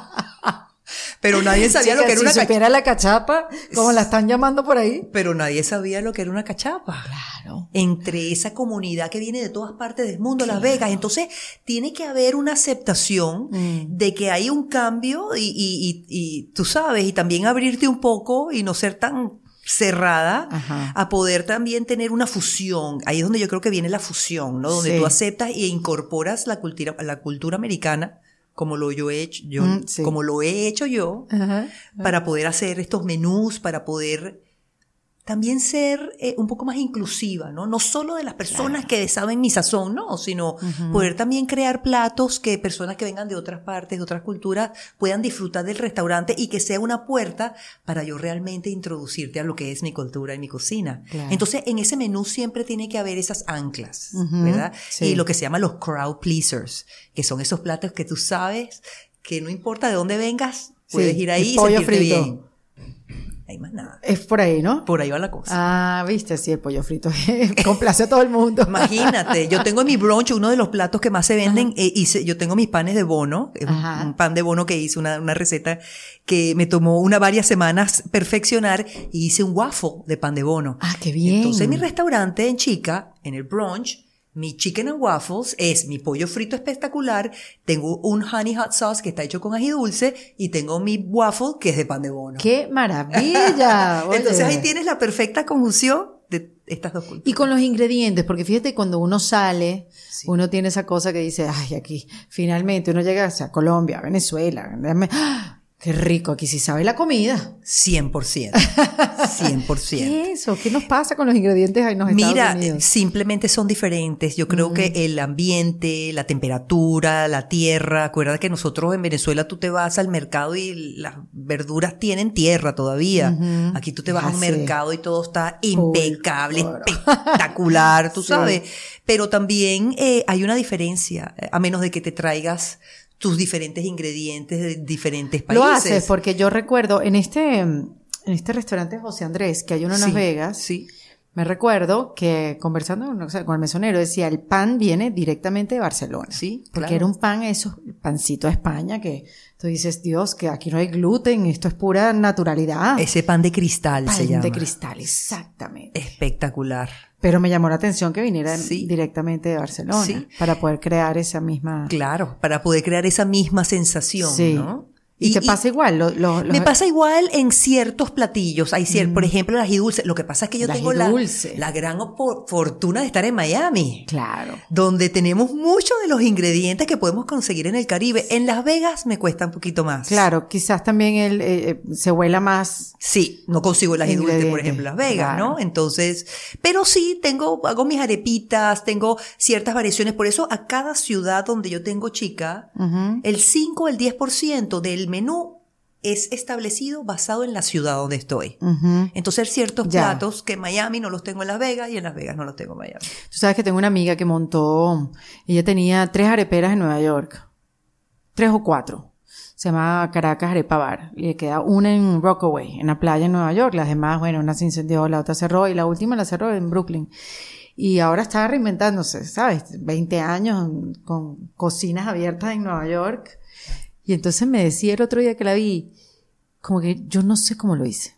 Pero nadie sabía Chica, lo que era si una cachapa. supiera la cachapa, como la están llamando por ahí. Pero nadie sabía lo que era una cachapa. Claro. Entre esa comunidad que viene de todas partes del mundo, Las Vegas. Entonces, tiene que haber una aceptación Mm. de que hay un cambio y, y, y, y tú sabes, y también abrirte un poco y no ser tan cerrada Ajá. a poder también tener una fusión. Ahí es donde yo creo que viene la fusión, ¿no? Donde Sí. tú aceptas e incorporas la cultura, la cultura americana, como lo yo he hecho, yo, Mm, sí. como lo he hecho yo, Ajá. para poder hacer estos menús, para poder también ser eh, un poco más inclusiva, ¿no? No solo de las personas que saben mi sazón, no, sino Ujú. poder también crear platos que personas que vengan de otras partes, de otras culturas, puedan disfrutar del restaurante y que sea una puerta para yo realmente introducirte a lo que es mi cultura y mi cocina. Claro. Entonces, en ese menú siempre tiene que haber esas anclas, Ujú, ¿verdad? sí. Y lo que se llama los crowd pleasers, que son esos platos que tú sabes que no importa de dónde vengas, puedes Sí, ir ahí el y pollo sentirte frito. bien. No hay más nada. Es por ahí, ¿no? Por ahí va la cosa. Ah, viste, sí, el pollo frito complace a todo el mundo. Imagínate, yo tengo en mi brunch uno de los platos que más se venden, eh, hice- yo tengo mis panes de bono, es un, Ajá. un pan de bono que hice, una, una receta que me tomó una varias semanas perfeccionar y hice un waffle de pan de bono. Ah, qué bien. Entonces en mi restaurante en Chica, en el brunch, mi chicken and waffles es mi pollo frito espectacular, tengo un honey hot sauce que está hecho con ají dulce y tengo mi waffle que es de pan de bono. ¡Qué maravilla! Oye. Entonces ahí tienes la perfecta conjunción de estas dos culturas. Y con los ingredientes, porque fíjate, cuando uno sale, Sí. uno tiene esa cosa que dice, ay, aquí, finalmente, uno llega a Colombia, a Venezuela, ¡ah! ¡Qué rico! Aquí sí sabe la comida. cien por ciento. cien por ciento. ¿Qué es eso? ¿Qué nos pasa con los ingredientes en los Estados Mira, Unidos? simplemente son diferentes. Yo creo que el ambiente, la temperatura, la tierra, acuérdate que nosotros en Venezuela tú te vas al mercado y las verduras tienen tierra todavía. Ujú. Aquí tú te vas a un Ya sé. mercado y todo está Uy, impecable, claro. espectacular, tú Sí. sabes. Pero también eh, hay una diferencia, eh, a menos de que te traigas tus diferentes ingredientes de diferentes países. Lo haces porque yo recuerdo en este, en este restaurante José Andrés, que hay uno en Las Sí, Vegas, sí. me recuerdo que conversando con, o sea, con el mesonero decía, el pan viene directamente de Barcelona. Sí, Porque claro. era un pan, esos pancito de España, que tú dices, Dios, que aquí no hay gluten, esto es pura naturalidad. Ese pan de cristal pan se llama. de cristal, exactamente. Espectacular. Pero me llamó la atención que viniera Sí. directamente de Barcelona, Sí. para poder crear esa misma... Claro, para poder crear esa misma sensación, Sí. ¿no? Y, te pasa igual. Lo, lo- Me los- pasa igual en ciertos platillos. Hay cier- Mm. por ejemplo, el ají dulce. Lo que pasa es que yo El tengo ají la, dulce. la gran opor- fortuna de estar en Miami, Claro. donde tenemos muchos de los ingredientes que podemos conseguir en el Caribe. En Las Vegas me cuesta un poquito más. Claro, quizás también él eh, eh, se huela más. Sí, no consigo el ají dulce, por Ingredientes, ejemplo, en Las Vegas, claro. ¿no? Entonces, pero sí tengo, hago mis arepitas, tengo ciertas variaciones. Por eso a cada ciudad donde yo tengo chica, Ujú. el cinco o el diez por ciento del menú es establecido basado en la ciudad donde estoy. Ujú. Entonces, hay ciertos Ya. platos que en Miami no los tengo en Las Vegas y en Las Vegas no los tengo en Miami. Tú sabes que tengo una amiga que montó, ella tenía tres areperas en Nueva York. Tres o cuatro. Se llama Caracas Arepa Bar. Y le queda una en Rockaway, en la playa en Nueva York. Las demás, bueno, una se incendió, la otra cerró y la última la cerró en Brooklyn. Y ahora está reinventándose, ¿sabes? veinte años con cocinas abiertas en Nueva York. Y entonces me decía el otro día que la vi, como que yo no sé cómo lo hice.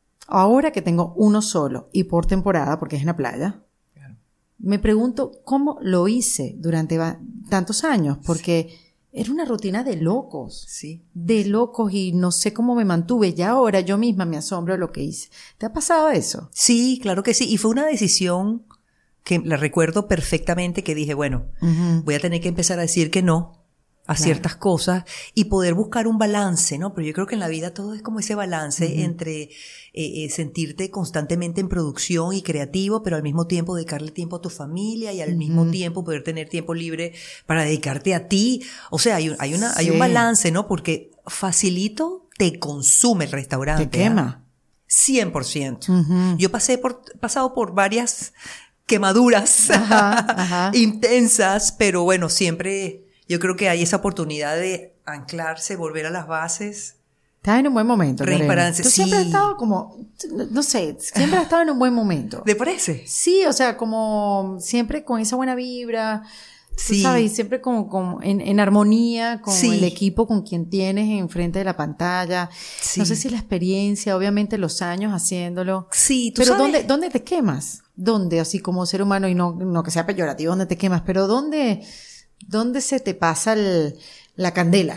Ahora que tengo uno solo y por temporada, porque es en la playa, me pregunto cómo lo hice durante va- tantos años, porque era una rutina de locos, Sí. de locos y no sé cómo me mantuve. Ya ahora yo misma me asombro de lo que hice. ¿Te ha pasado eso? Sí, claro que sí. Y fue una decisión que la recuerdo perfectamente, que dije, bueno, Ujú. voy a tener que empezar a decir que no a Claro. ciertas cosas y poder buscar un balance, ¿no? Pero yo creo que en la vida todo es como ese balance Ujú. entre eh, eh, sentirte constantemente en producción y creativo, pero al mismo tiempo dedicarle tiempo a tu familia y al Ujú. mismo tiempo poder tener tiempo libre para dedicarte a ti. O sea, hay, un- hay, una, hay Sí. un balance, ¿no? Porque facilito te consume el restaurante. Te quema. ¿ah? cien por ciento. Ujú. Yo pasé por, he pasado por varias quemaduras Ajá, ajá. intensas, pero bueno, siempre yo creo que hay esa oportunidad de anclarse, volver a las bases. Estás en un buen momento, Lorena. Reimperanse, Tú siempre has sí. estado como, no sé, siempre has estado en un buen momento. ¿Te parece? Sí, o sea, como siempre con esa buena vibra, tú Sí. sabes, y siempre como, como en, en armonía con Sí. el equipo con quien tienes enfrente de la pantalla. Sí. No sé si la experiencia, obviamente los años haciéndolo. Sí, tú Pero sabes. ¿dónde, ¿dónde te quemas? ¿Dónde, así como ser humano, y no, no que sea peyorativo, dónde te quemas, pero dónde, dónde se te pasa el, la candela?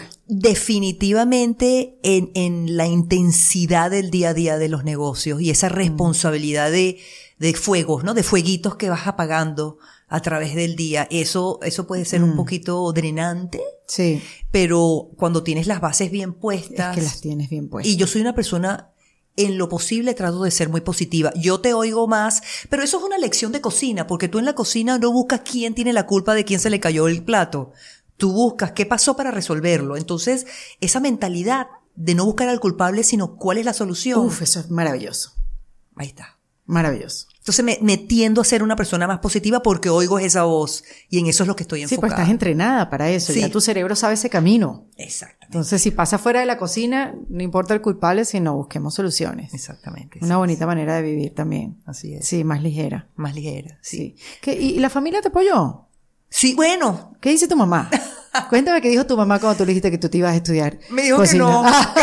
Definitivamente en, en la intensidad del día a día de los negocios y esa responsabilidad de, de fuegos, ¿no? De fueguitos que vas apagando a través del día. Eso, eso puede ser un Mm. poquito drenante, Sí, pero cuando tienes las bases bien es puestas. que las tienes bien puestas. Y yo soy una persona, en lo posible trato de ser muy positiva. Yo te oigo más, pero eso es una lección de cocina, porque tú en la cocina no buscas quién tiene la culpa de quién se le cayó el plato. Tú buscas qué pasó para resolverlo. Entonces, esa mentalidad de no buscar al culpable, sino cuál es la solución. Uf, eso es maravilloso. Ahí está. Maravilloso. Entonces me, me tiendo a ser una persona más positiva porque oigo esa voz y en eso es lo que estoy Sí, enfocada. pues estás entrenada para eso. Sí. Ya tu cerebro sabe ese camino. Exactamente. Entonces, si pasa fuera de la cocina, no importa el culpable, sino busquemos soluciones. Exactamente. Una bonita manera de vivir también. Así es. Sí, más ligera. Más ligera. Sí. Sí. ¿Qué- ¿Y la familia te apoyó? Sí, bueno. ¿Qué dice tu mamá? Cuéntame qué dijo tu mamá cuando tú le dijiste que tú te ibas a estudiar. Me dijo que cocina. no.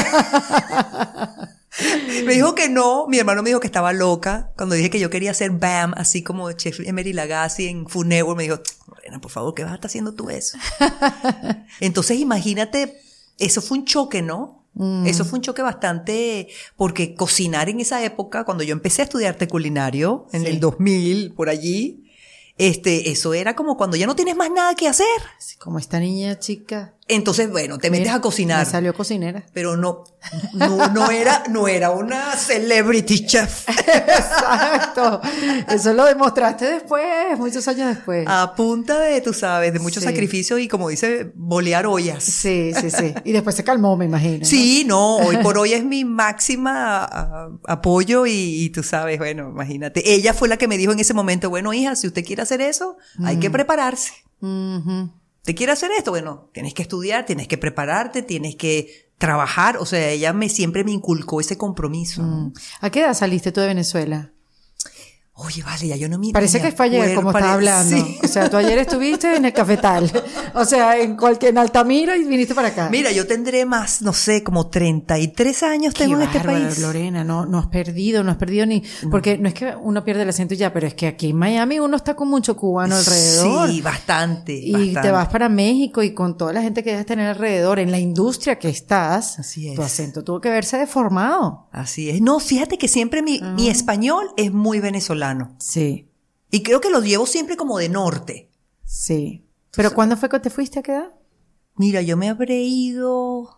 Me dijo que no. Mi hermano me dijo que estaba loca. Cuando dije que yo quería ser B A M, así como Chef Emery Lagasse en Food Network, me dijo, Lorena, por favor, ¿qué vas a estar haciendo tú eso? Entonces, imagínate, eso fue un choque, ¿no? Mm. Eso fue un choque bastante, porque cocinar en esa época, cuando yo empecé a estudiar arte culinario, en Sí. el dos mil, por allí, este, eso era como cuando ya no tienes más nada que hacer. Así como esta niña chica. Entonces, bueno, te metes Mira, a cocinar. me salió cocinera. Pero no, no, no era, no era una celebrity chef. Exacto. Eso lo demostraste después, muchos años después. A punta de, tú sabes, de mucho Sí. sacrificio y como dice, bolear ollas. Sí, sí, sí. Y después se calmó, me imagino. ¿no? Sí, no, hoy por hoy es mi máxima a- apoyo y, y tú sabes, bueno, imagínate. Ella fue la que me dijo en ese momento, bueno, hija, si usted quiere hacer eso, hay que prepararse. Ujú. ¿Te quiere hacer esto? Bueno, tienes que estudiar, tienes que prepararte, tienes que trabajar. O sea, ella me siempre me inculcó ese compromiso. ¿no? Mm. ¿A qué edad saliste tú de Venezuela? Oye, vale, ya yo no me Parece me que fue ayer, acuerdo, como estás pare- hablando. Sí. O sea, tú ayer estuviste en el Cafetal. O sea, en cualquier, en Altamira y viniste para acá. Mira, yo tendré más, no sé, como treinta y tres años Qué tengo en este bárbara, país. Lorena, no, no has perdido, no has perdido ni, porque no es que uno pierde el acento y ya, pero es que aquí en Miami uno está con mucho cubano alrededor. Sí, bastante. Y bastante. te vas para México y con toda la gente que debes tener alrededor, en la industria que estás, Así es. tu acento tuvo que verse deformado. Así es. No, fíjate que siempre mi, Ah. mi español es muy venezolano. Sí, Y creo que lo llevo siempre como de norte. sí. ¿Pero cuándo fue que te fuiste a quedar? Mira, yo me habré ido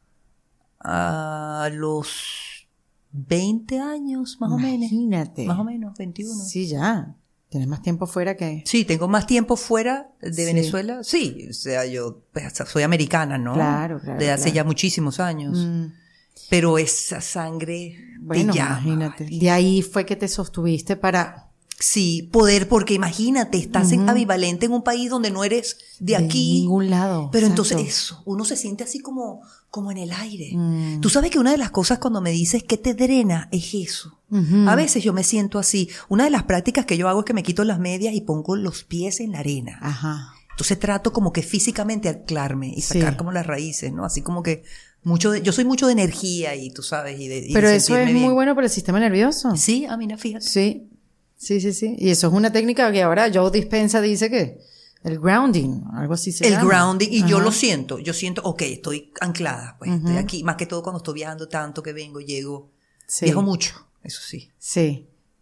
a los veinte años, más o menos. Imagínate. Más o menos, veintiuno. Sí, ya. Tienes más tiempo fuera que... Sí, tengo más tiempo fuera de Sí. Venezuela. Sí, o sea, yo pues, soy americana, ¿no? Claro, claro, De hace claro. ya muchísimos años. Mm, Pero esa sangre bueno, te llama. imagínate. De ahí fue que te sostuviste para... Sí, poder, porque imagínate, estás en Ujú. ambivalente en un país donde no eres de, De aquí. ningún lado. Pero exacto. entonces eso, uno se siente así como, como en el aire. Mm. Tú sabes que una de las cosas cuando me dices que te drena es eso. Ujú. A veces yo me siento así. Una de las prácticas que yo hago es que me quito las medias y pongo los pies en la arena. Ajá. Entonces trato como que físicamente anclarme y sacar Sí. como las raíces, ¿no? Así como que mucho de, yo soy mucho de energía y tú sabes, y de, y de Pero eso es sentirme muy bien. bueno para el sistema nervioso. Sí, a mí, fíjate. Sí, sí, sí, sí. Y eso es una técnica que ahora Joe Dispenza dice que el grounding, algo así se El llama. grounding, y yo Ajá. lo siento, yo siento, ok, estoy anclada, pues estoy aquí, más que todo cuando estoy viajando tanto que vengo, llego, Sí. viajo mucho, eso sí. Sí.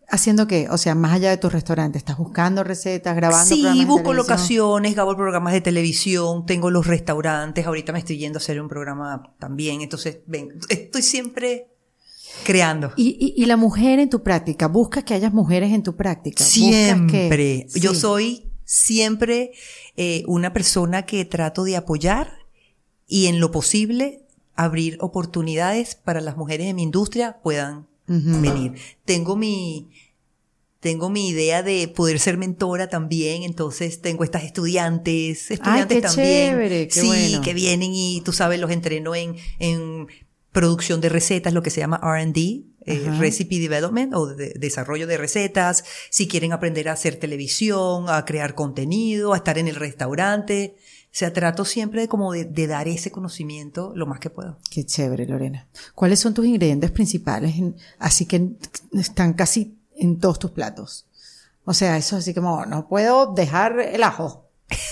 ¿Haciendo qué? O sea, más allá de tu restaurante, ¿estás buscando recetas, grabando Sí, programas de busco televisión? locaciones, grabo programas de televisión, tengo los restaurantes, ahorita me estoy yendo a hacer un programa también, entonces, ven, estoy siempre creando. ¿Y, y, y la mujer en tu práctica? ¿Buscas que hayas mujeres en tu práctica? Siempre. Que, Yo sí. soy siempre eh, una persona que trato de apoyar y en lo posible abrir oportunidades para las mujeres de mi industria puedan uh-huh. venir. Tengo mi... Tengo mi idea de poder ser mentora también, entonces tengo estas estudiantes, estudiantes Ay, qué también. Chévere, qué sí, bueno. que vienen y tú sabes, los entreno en, en producción de recetas, lo que se llama R and D, eh, Recipe Development o de, desarrollo de recetas. Si quieren aprender a hacer televisión, a crear contenido, a estar en el restaurante. O sea, trato siempre de como de, de dar ese conocimiento lo más que puedo. Qué chévere, Lorena. ¿Cuáles son tus ingredientes principales? Así que están casi en todos tus platos. O sea, eso así como, no puedo dejar el ajo.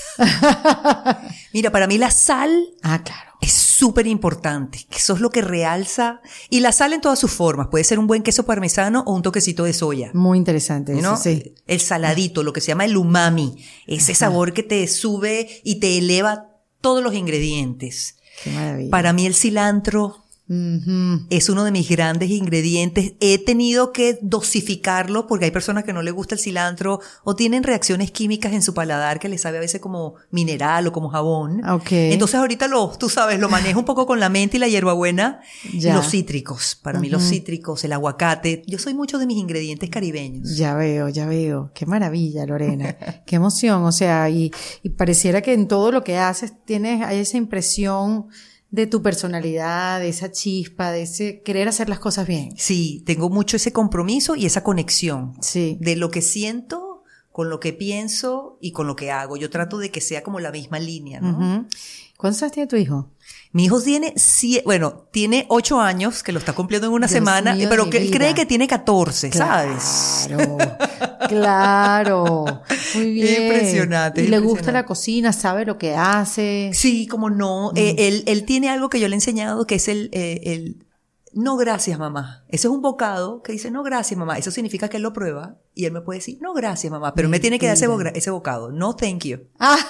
Mira, para mí la sal ah, claro. es súper importante. Eso es lo que realza. Y la sal en todas sus formas. Puede ser un buen queso parmesano o un toquecito de soya. Muy interesante eso, ¿no? sí. El saladito, lo que se llama el umami. Ese Ajá. sabor que te sube y te eleva todos los ingredientes. Qué maravilla. Para mí el cilantro Uh-huh. es uno de mis grandes ingredientes. He tenido que dosificarlo porque hay personas que no les gusta el cilantro o tienen reacciones químicas en su paladar que les sabe a veces como mineral o como jabón. Okay. Entonces ahorita lo, tú sabes, lo manejo un poco con la menta y la hierbabuena y los cítricos. Para uh-huh. mí los cítricos, el aguacate. Yo soy mucho de mis ingredientes caribeños. Ya veo, ya veo. Qué maravilla, Lorena. Qué emoción. O sea, y, y pareciera que en todo lo que haces tienes, hay esa impresión de tu personalidad, de esa chispa, de ese querer hacer las cosas bien. Sí, tengo mucho ese compromiso y esa conexión. Sí. De lo que siento, con lo que pienso y con lo que hago. Yo trato de que sea como la misma línea, ¿no? Uh-huh. ¿Cuántos años tiene tu hijo? Mi hijo tiene, siete, bueno, tiene ocho años, que lo está cumpliendo en una Dios semana, mío, pero que él vida. cree que tiene catorce, claro, ¿sabes? Claro, claro. Muy bien. Impresionante. ¿Y le impresionante. gusta la cocina? ¿Sabe lo que hace? Sí, como no. Mm. Eh, él, él tiene algo que yo le he enseñado que es el, eh, el no gracias, mamá. Eso es un bocado que dice no gracias, mamá. Eso significa que él lo prueba y él me puede decir no gracias, mamá, pero Mentira. me tiene que dar ese, bo- ese bocado. No thank you.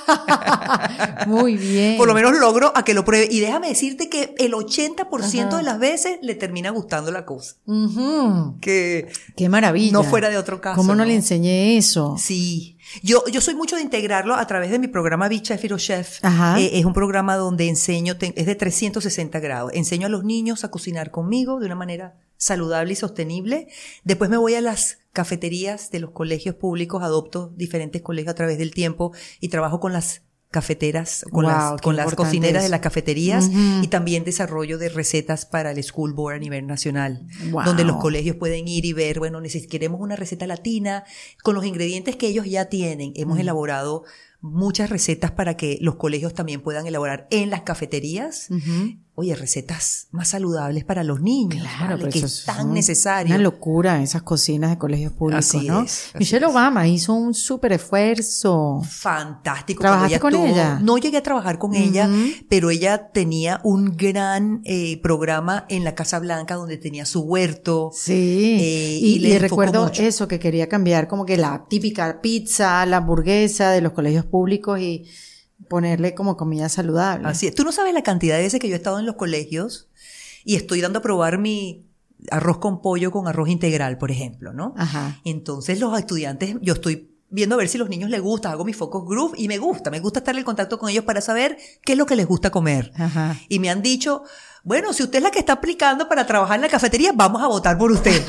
Muy bien. Por lo menos logro a que lo pruebe. Y déjame decirte que el ochenta por ciento Ajá. de las veces le termina gustando la cosa. Uh-huh. Que Qué maravilla. No fuera de otro caso. ¿Cómo no, no le enseñé eso? Sí. Yo, yo soy mucho de integrarlo a través de mi programa Big Chef Hero Chef. Ajá. Eh, es un programa donde enseño, te, es de trescientos sesenta grados. Enseño a los niños a cocinar conmigo de una manera saludable y sostenible. Después me voy a las cafeterías de los colegios públicos, adopto diferentes colegios a través del tiempo y trabajo con las cafeteras, con wow, las, con las cocineras eso. de las cafeterías uh-huh. y también desarrollo de recetas para el School Board a nivel nacional, wow. donde los colegios pueden ir y ver, bueno, neces- queremos una receta latina con los ingredientes que ellos ya tienen. Hemos uh-huh. elaborado muchas recetas para que los colegios también puedan elaborar en las cafeterías. Uh-huh. Oye, recetas más saludables para los niños. Claro, ¿vale? Que eso es tan necesario. Una locura en esas cocinas de colegios públicos, así ¿no? Es, así Michelle es. Obama hizo un súper esfuerzo. Fantástico. ¿Trabajaste con tuvo, ella? No llegué a trabajar con uh-huh. ella, pero ella tenía un gran eh, programa en la Casa Blanca donde tenía su huerto. Sí. Eh, y, y, le y recuerdo mucho. eso que quería cambiar, como que la típica pizza, la hamburguesa de los colegios públicos y ponerle como comida saludable. Así es. Tú no sabes la cantidad de veces que yo he estado en los colegios y estoy dando a probar mi arroz con pollo con arroz integral, por ejemplo, ¿no? Ajá. Entonces los estudiantes, yo estoy viendo a ver si a los niños les gusta, hago mi focus group y me gusta, me gusta estar en contacto con ellos para saber qué es lo que les gusta comer. Ajá. Y me han dicho, bueno, si usted es la que está aplicando para trabajar en la cafetería, vamos a votar por usted.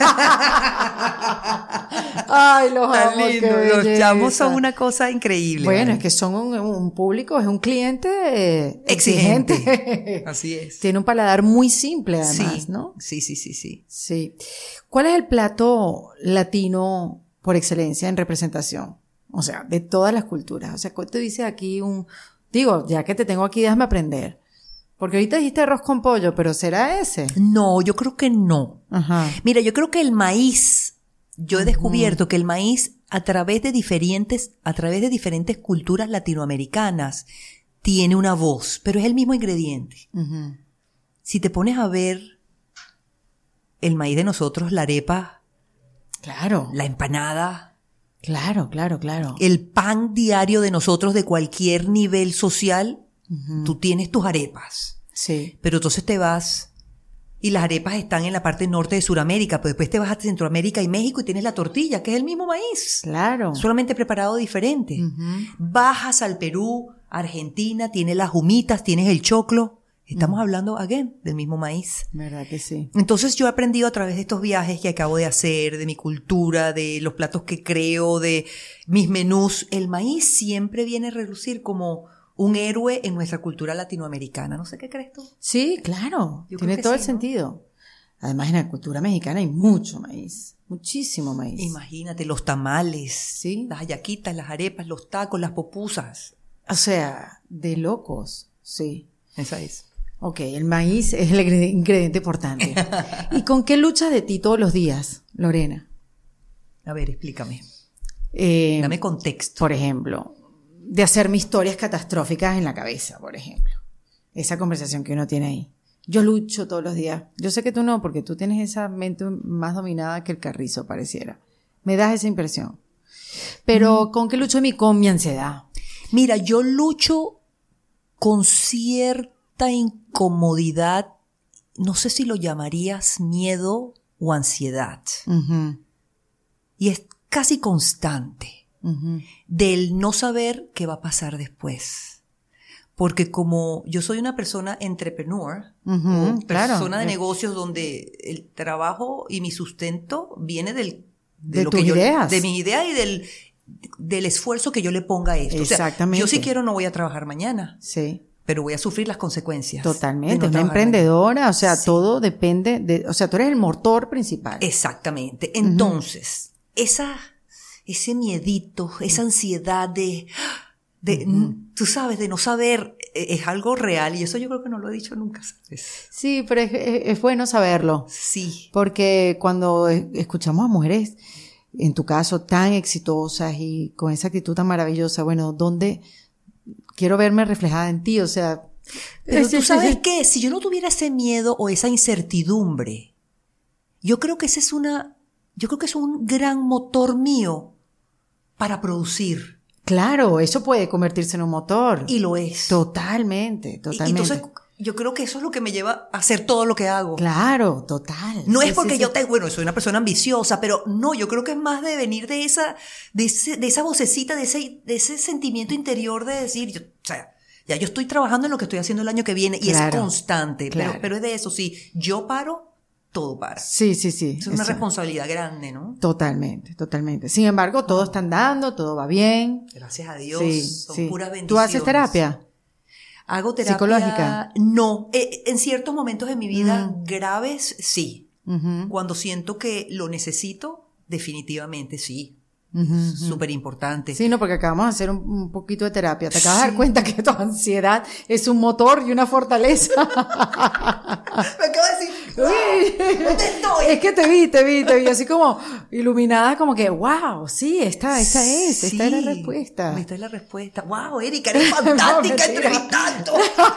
Ay, los Tan amo, lindo. qué Los belleza. chamos son una cosa increíble. Bueno, ¿vale? es que son un, un público, es un cliente eh, exigente. exigente. Así es. Tiene un paladar muy simple además, sí. ¿no? Sí, sí, sí, sí. Sí. ¿Cuál es el plato latino por excelencia en representación? O sea, de todas las culturas. O sea, ¿cuál te dice aquí un... Digo, ya que te tengo aquí, déjame aprender. Porque ahorita dijiste arroz con pollo, pero ¿será ese? No, yo creo que no. Ajá. Mira, yo creo que el maíz, yo he descubierto uh-huh. que el maíz a través de diferentes, a través de diferentes culturas latinoamericanas tiene una voz, pero es el mismo ingrediente. Uh-huh. Si te pones a ver el maíz de nosotros, la arepa, Claro. La empanada. Claro, claro, claro. El pan diario de nosotros de cualquier nivel social. Uh-huh. Tú tienes tus arepas. Sí. Pero entonces te vas y las arepas están en la parte norte de Sudamérica, pero después te vas a Centroamérica y México y tienes la tortilla, que es el mismo maíz. Claro. Solamente preparado diferente. Uh-huh. Bajas al Perú, Argentina, tienes las humitas, tienes el choclo. Estamos uh-huh. hablando, again, del mismo maíz. ¿Verdad que sí? Entonces yo he aprendido a través de estos viajes que acabo de hacer, de mi cultura, de los platos que creo, de mis menús. El maíz siempre viene a relucir como un héroe en nuestra cultura latinoamericana. No sé qué crees tú. Sí, claro. Yo Tiene todo sí, el ¿no? sentido. Además, en la cultura mexicana hay mucho maíz. Muchísimo maíz. Imagínate, los tamales, ¿sí? Las hallaquitas, las arepas, los tacos, las pupusas. O sea, de locos. Sí. Esa es. Ok, el maíz es el ingrediente importante. ¿Y con qué luchas de ti todos los días, Lorena? A ver, explícame. Eh, Dame contexto. Por ejemplo, de hacerme historias catastróficas en la cabeza, por ejemplo. Esa conversación que uno tiene ahí. Yo lucho todos los días. Yo sé que tú no, porque tú tienes esa mente más dominada que el carrizo, pareciera. Me das esa impresión. Pero, mm. ¿con qué lucho mi, con mi ansiedad? Mira, yo lucho con cierta incomodidad, no sé si lo llamarías miedo o ansiedad. Uh-huh. Y es casi constante. Uh-huh. Del no saber qué va a pasar después. Porque como yo soy una persona entrepreneur, uh-huh, o persona claro. de negocios donde el trabajo y mi sustento viene del, de, de lo tus que yo, ideas. de mi idea y del, del esfuerzo que yo le ponga a esto. Exactamente. O sea, yo si quiero no voy a trabajar mañana. Sí. Pero voy a sufrir las consecuencias. Totalmente, no una emprendedora, mañana. O sea, sí. todo depende de, o sea, tú eres el motor principal. Exactamente. Entonces, uh-huh. esa, ese miedito, esa ansiedad de, de uh-huh. tú sabes, de no saber, es algo real y eso yo creo que no lo he dicho nunca, ¿sabes? Sí, pero es, es, es bueno saberlo. Sí. Porque cuando escuchamos a mujeres, en tu caso, tan exitosas y con esa actitud tan maravillosa, bueno, ¿dónde quiero verme reflejada en ti? O sea, pero tú sabes qué, si yo no tuviera ese miedo o esa incertidumbre, yo creo que ese es una, yo creo que es un gran motor mío para producir. Claro, eso puede convertirse en un motor. Y lo es. Totalmente, totalmente. Y entonces, yo creo que eso es lo que me lleva a hacer todo lo que hago. Claro, total. No sí, es porque sí, yo sí. te, bueno, soy una persona ambiciosa, pero no, yo creo que es más de venir de esa, de ese, de esa vocecita, de ese, de ese sentimiento interior de decir, yo, o sea, ya yo estoy trabajando en lo que estoy haciendo el año que viene y claro, es constante, claro. pero, pero es de eso, sí, yo paro, todo para. Sí, sí, sí. Es una eso. responsabilidad grande, ¿no? Totalmente, totalmente. Sin embargo, todo está andando, todo va bien. Gracias a Dios, sí, son sí. puras bendiciones. ¿Tú haces terapia? ¿Hago terapia? ¿Psicológica? No. Eh, en ciertos momentos de mi vida mm. graves, sí. Uh-huh. Cuando siento que lo necesito, definitivamente sí. Uh-huh. Súper importante. Sí, no, porque acabamos de hacer un, un poquito de terapia. Te acabas sí. de dar cuenta que tu ansiedad es un motor y una fortaleza. Me acabo de decir, wow, ¿dónde estoy? Es que te vi, te vi, te vi así como iluminada, como que, wow, sí, esta, esta es, sí, esta es la respuesta. Esta es la respuesta. Wow, Erika, eres fantástica no, entrevistando.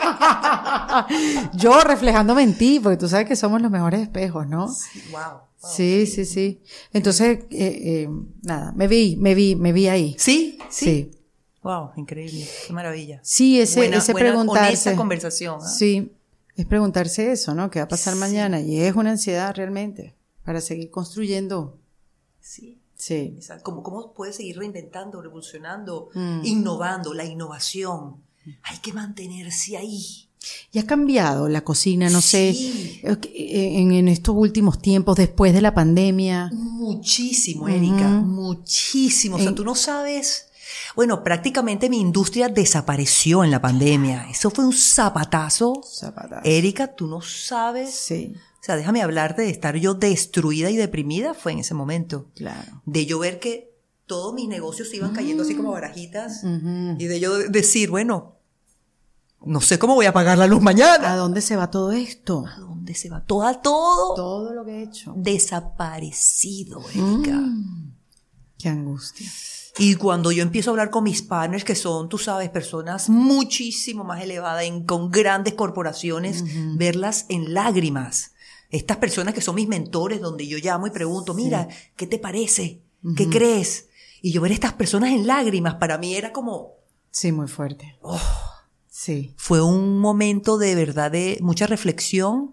Yo reflejándome en ti, porque tú sabes que somos los mejores espejos, ¿no? Sí, wow. Wow, sí, sí, sí. Entonces, eh, eh, nada, me vi, me vi, me vi ahí. ¿Sí? Sí. Sí. Wow, increíble. Qué maravilla. Sí, ese, buena, ese buena, preguntarse. Honesta conversación. ¿eh? Sí, es preguntarse eso, ¿no? ¿Qué va a pasar sí. mañana? Y es una ansiedad realmente para seguir construyendo. Sí. Sí. ¿Cómo, cómo puedes seguir reinventando, revolucionando, mm. innovando? La innovación. Hay que mantenerse ahí. Y ha cambiado la cocina, no sí. sé, en, en estos últimos tiempos, después de la pandemia. Muchísimo, Erika, uh-huh. muchísimo. O sea, en... tú no sabes. Bueno, prácticamente mi industria desapareció en la pandemia. Eso fue un zapatazo. Zapatazo. Erika, tú no sabes. Sí. O sea, déjame hablarte de estar yo destruida y deprimida. Fue en ese momento. Claro. De yo ver que todos mis negocios iban cayendo uh-huh. así como barajitas. Uh-huh. Y de yo decir, bueno, no sé cómo voy a pagar la luz mañana. ¿A dónde se va todo esto? ¿A dónde se va? Todo, todo. Todo lo que he hecho. Desaparecido, Erika. Mm, qué angustia. Y cuando yo empiezo a hablar con mis partners, que son, tú sabes, personas muchísimo más elevadas, en, con grandes corporaciones, uh-huh. verlas en lágrimas. estas personas que son mis mentores, donde yo llamo y pregunto, mira, sí. ¿qué te parece? Uh-huh. ¿Qué crees? Y yo ver a estas personas en lágrimas, para mí era como... Sí, muy fuerte. Oh, sí. Fue un momento de verdad de mucha reflexión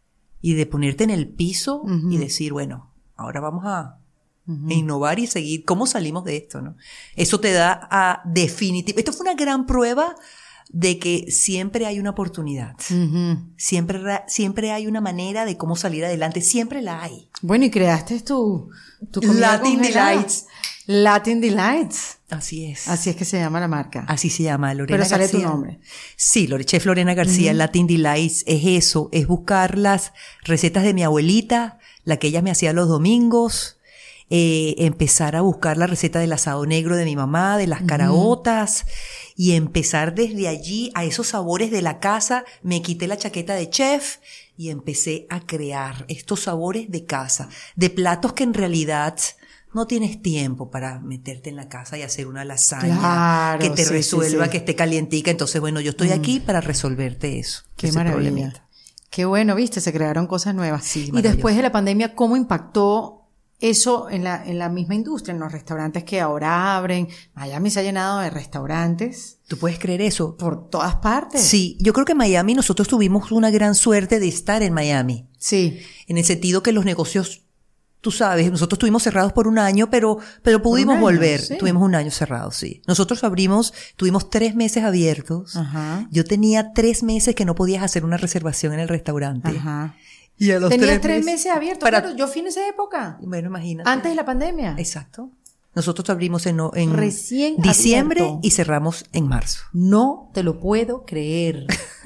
y de ponerte en el piso uh-huh. y decir, bueno, ahora vamos a... Uh-huh. innovar y seguir. ¿Cómo salimos de esto, no? Eso te da a definitivo. Esto fue una gran prueba de que siempre hay una oportunidad. Uh-huh. Siempre, siempre hay una manera de cómo salir adelante. Siempre la hay. Bueno, y creaste tu, tu comida Latin congelada. Delights. Latin Delights. Así es. Así es que se llama la marca. Así se llama, Lorena Pero sale García. tu nombre. Sí, Chef Lorena García, uh-huh. Latin Delights es eso, es buscar las recetas de mi abuelita, la que ella me hacía los domingos. Eh, empezar a buscar la receta del asado negro de mi mamá, de las caraotas, uh-huh. y empezar desde allí a esos sabores de la casa. Me quité la chaqueta de chef y empecé a crear estos sabores de casa, de platos que en realidad no tienes tiempo para meterte en la casa y hacer una lasaña claro, que te sí, resuelva, sí, sí. que esté calientica. Entonces, bueno, yo estoy uh-huh. aquí para resolverte eso. Qué maravilla. Problemita. Qué bueno, viste, se crearon cosas nuevas. Sí, y después de la pandemia, ¿cómo impactó eso en la, en la misma industria, en los restaurantes que ahora abren? Miami se ha llenado de restaurantes. ¿Tú puedes creer eso? Por todas partes. Sí, yo creo que en Miami nosotros tuvimos una gran suerte de estar en Miami. Sí. En el sentido que los negocios, tú sabes, nosotros estuvimos cerrados por un año, pero, pero pudimos año, volver. Sí. Tuvimos un año cerrado, sí. Nosotros abrimos, tuvimos tres meses abiertos. Ajá. Yo tenía tres meses que no podías hacer una reservación en el restaurante. Ajá. Y a los Tenías tres, tres meses, meses abiertos, para... claro, yo fui en esa época. Bueno, imagínate. Antes de la pandemia. Exacto. Nosotros abrimos en, en Recién diciembre abierto. Y cerramos en marzo. No te lo puedo creer.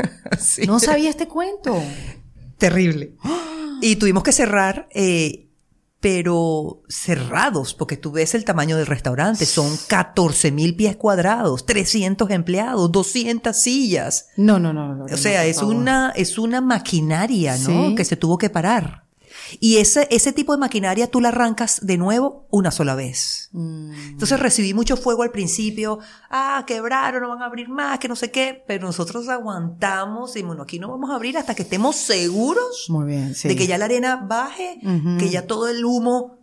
Sí. No sabía este cuento. Terrible. Y tuvimos que cerrar, eh, pero cerrados, porque tú ves el tamaño del restaurante, son catorce mil pies cuadrados, trescientos empleados, doscientas sillas. No, no, no. no o sea, no, es una, es una maquinaria, ¿no? Sí. Que se tuvo que parar. Y ese, ese tipo de maquinaria tú la arrancas de nuevo una sola vez. Mm. Entonces recibí mucho fuego al principio. Ah, quebraron, no van a abrir más, que no sé qué. Pero nosotros aguantamos y bueno, aquí no vamos a abrir hasta que estemos seguros. Muy bien, sí. De que ya la arena baje, uh-huh. que ya todo el humo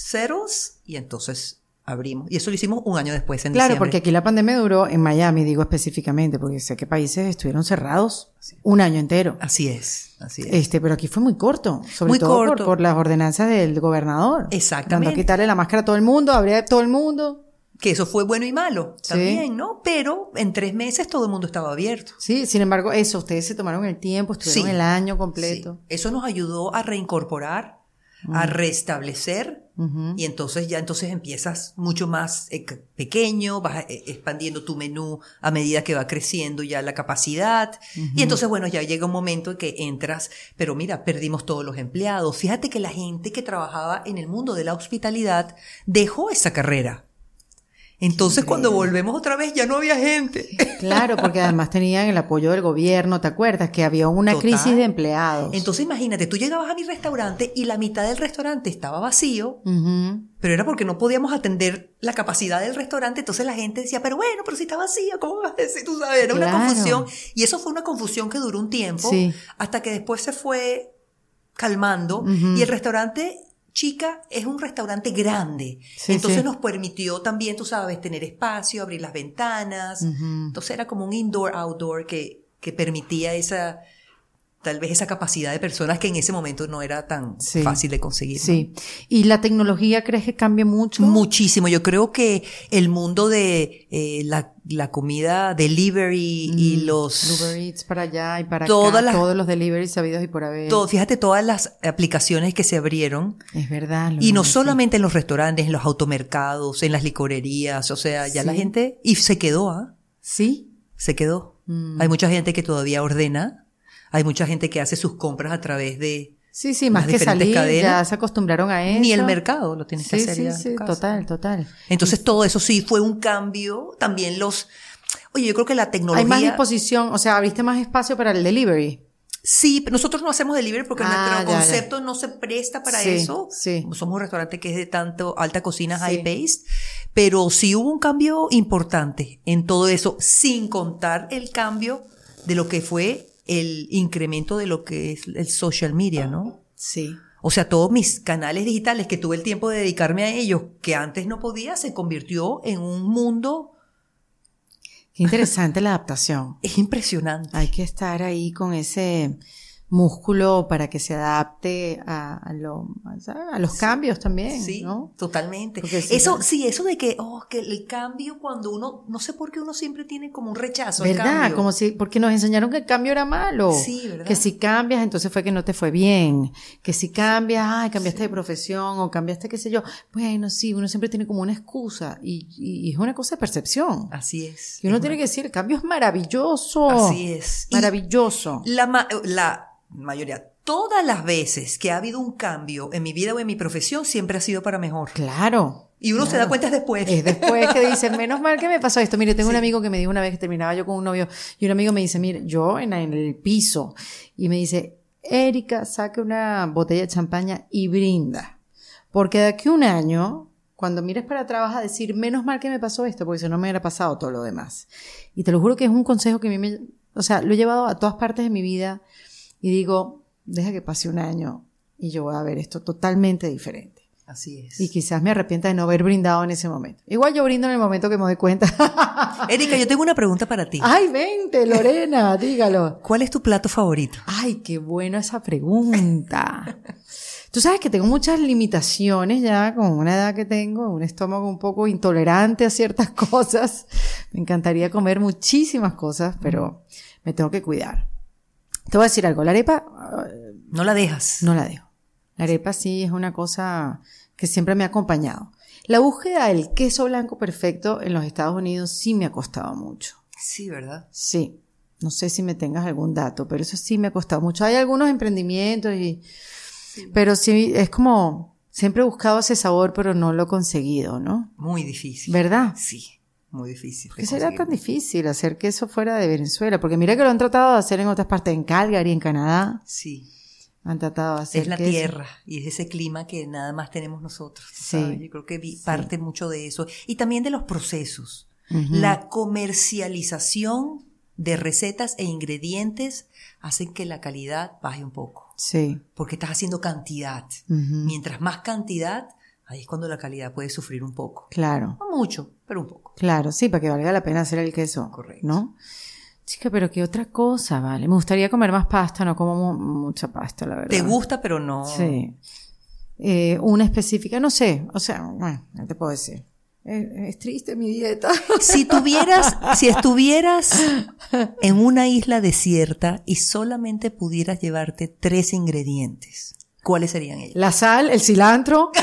ceros y entonces abrimos. Y eso lo hicimos un año después, en claro, diciembre. porque aquí la pandemia duró, en Miami digo específicamente, porque sé que países estuvieron cerrados un año entero. Así es, así es. Este, pero aquí fue muy corto, sobre muy todo corto. Por, por las ordenanzas del gobernador. Exactamente. Dando a quitarle la máscara a todo el mundo, abrir todo el mundo. Que eso fue bueno y malo también, sí. ¿no? Pero en tres meses todo el mundo estaba abierto. Sí, sin embargo, eso, ustedes se tomaron el tiempo, estuvieron sí. el año completo. Sí. Eso nos ayudó a reincorporar, uh-huh. a restablecer, uh-huh. y entonces ya entonces empiezas mucho más eh, pequeño, vas eh, expandiendo tu menú a medida que va creciendo ya la capacidad, uh-huh. y entonces bueno, ya llega un momento en que entras, pero mira, perdimos todos los empleados. Fíjate que la gente que trabajaba en el mundo de la hospitalidad dejó esa carrera. Entonces, cuando volvemos otra vez, ya no había gente. Claro, porque además tenían el apoyo del gobierno, ¿te acuerdas? Que había una Total. crisis de empleados. Entonces, imagínate, tú llegabas a mi restaurante y la mitad del restaurante estaba vacío, uh-huh. pero era porque no podíamos atender la capacidad del restaurante. Entonces la gente decía, pero bueno, pero si está vacío, ¿cómo vas a decir? Tú sabes, era claro. una confusión. Y eso fue una confusión que duró un tiempo, sí. hasta que después se fue calmando, uh-huh. y el restaurante... Chica, es un restaurante grande. Sí, entonces sí. nos permitió también, tú sabes, tener espacio, abrir las ventanas. Uh-huh. Entonces era como un indoor-outdoor que, que permitía esa, tal vez esa capacidad de personas que en ese momento no era tan sí. fácil de conseguir. Sí. ¿No? ¿Y la tecnología crees que cambie mucho? Muchísimo. Yo creo que el mundo de eh, la, la comida delivery mm, y los... Uber Eats para allá y para todas acá, las, todos los deliveries sabidos y por haber. Todo, fíjate, todas las aplicaciones que se abrieron. Es verdad. Y no sí. solamente en los restaurantes, en los automercados, en las licorerías, o sea, ya sí. la gente... Y se quedó, ¿ah? ¿eh? Sí. Se quedó. Mm. Hay mucha gente que todavía ordena. Hay mucha gente que hace sus compras a través de sí, sí, más que salir, cadenas. Ya se acostumbraron a eso. Ni el mercado lo tienes sí, que hacer sí, ya sí, en tu casa. total, total. Entonces y, todo eso sí fue un cambio. También los... Oye, yo creo que la tecnología... Hay más disposición, o sea, abriste más espacio para el delivery. Sí, nosotros no hacemos delivery porque ah, nuestro ya, concepto ya. no se presta para sí, eso. Sí. Somos un restaurante que es de tanto alta cocina, sí. high pace. Pero sí hubo un cambio importante en todo eso, sin contar el cambio de lo que fue el incremento de lo que es el social media, ¿no? Sí. O sea, todos mis canales digitales que tuve el tiempo de dedicarme a ellos, que antes no podía, se convirtió en un mundo. Qué interesante la adaptación. Es impresionante. Hay que estar ahí con ese músculo para que se adapte a, a, lo, a los sí. cambios también, sí, ¿no? Totalmente. Si eso, no, sí, eso de que, oh, que el cambio cuando uno, no sé por qué uno siempre tiene como un rechazo al ¿verdad? cambio. Como si, porque nos enseñaron que el cambio era malo. Sí, ¿verdad? Que si cambias, entonces fue que no te fue bien. Que si cambias, ay, cambiaste sí. de profesión o cambiaste qué sé yo. Bueno, sí, uno siempre tiene como una excusa y, y, y es una cosa de percepción. Así es. Y uno es tiene una... que decir, el cambio es maravilloso. Así es. Maravilloso. Y la, ma- la mayoría, todas las veces que ha habido un cambio en mi vida o en mi profesión, siempre ha sido para mejor. Claro. Y uno claro. se da cuenta después. Es después que dicen, menos mal que me pasó esto. Mire, tengo sí. un amigo que me dijo una vez que terminaba yo con un novio, y un amigo me dice, mire, yo en, en el piso, y me dice, Erika, saque una botella de champaña y brinda. Porque de aquí a un año, cuando mires para atrás vas a decir, menos mal que me pasó esto, porque si no me hubiera pasado todo lo demás. Y te lo juro que es un consejo que a mí me, o sea, lo he llevado a todas partes de mi vida, y digo, deja que pase un año y yo voy a ver esto totalmente diferente. Así es. Y quizás me arrepienta de no haber brindado en ese momento. Igual yo brindo en el momento que me doy cuenta. Erika, yo tengo una pregunta para ti. Ay, vente, Lorena, dígalo. ¿Cuál es tu plato favorito? Ay, qué buena esa pregunta. Tú sabes que tengo muchas limitaciones ya con una edad que tengo, un estómago un poco intolerante a ciertas cosas. Me encantaría comer muchísimas cosas, pero me tengo que cuidar. Te voy a decir algo, la arepa... No la dejas. No la dejo. La arepa sí es una cosa que siempre me ha acompañado. La búsqueda del queso blanco perfecto en los Estados Unidos sí me ha costado mucho. Sí, ¿verdad? Sí. No sé si me tengas algún dato, pero eso sí me ha costado mucho. Hay algunos emprendimientos y... Sí. Pero sí, es como... Siempre he buscado ese sabor, pero no lo he conseguido, ¿no? Muy difícil. ¿Verdad? Sí. Muy difícil. ¿Por qué será tan difícil hacer queso fuera de Venezuela? Porque mira que lo han tratado de hacer en otras partes, en Calgary, en Canadá. Sí. Han tratado de hacer Es la queso. tierra y es ese clima que nada más tenemos nosotros. Sí. ¿sabes? Yo creo que vi, parte sí. mucho de eso. Y también de los procesos. Uh-huh. La comercialización de recetas e ingredientes hacen que la calidad baje un poco. Sí. Porque estás haciendo cantidad. Uh-huh. Mientras más cantidad, ahí es cuando la calidad puede sufrir un poco. Claro. No mucho, pero un poco. Claro, sí, para que valga la pena hacer el queso. Correcto. ¿No? Chica, pero qué otra cosa, vale. Me gustaría comer más pasta, no como mu- mucha pasta, la verdad. Te gusta, pero no. Sí. Eh, una específica, no sé. O sea, bueno, no te puedo decir. Es, es triste mi dieta. Si tuvieras, si estuvieras en una isla desierta y solamente pudieras llevarte tres ingredientes, ¿cuáles serían ellos? La sal, el cilantro.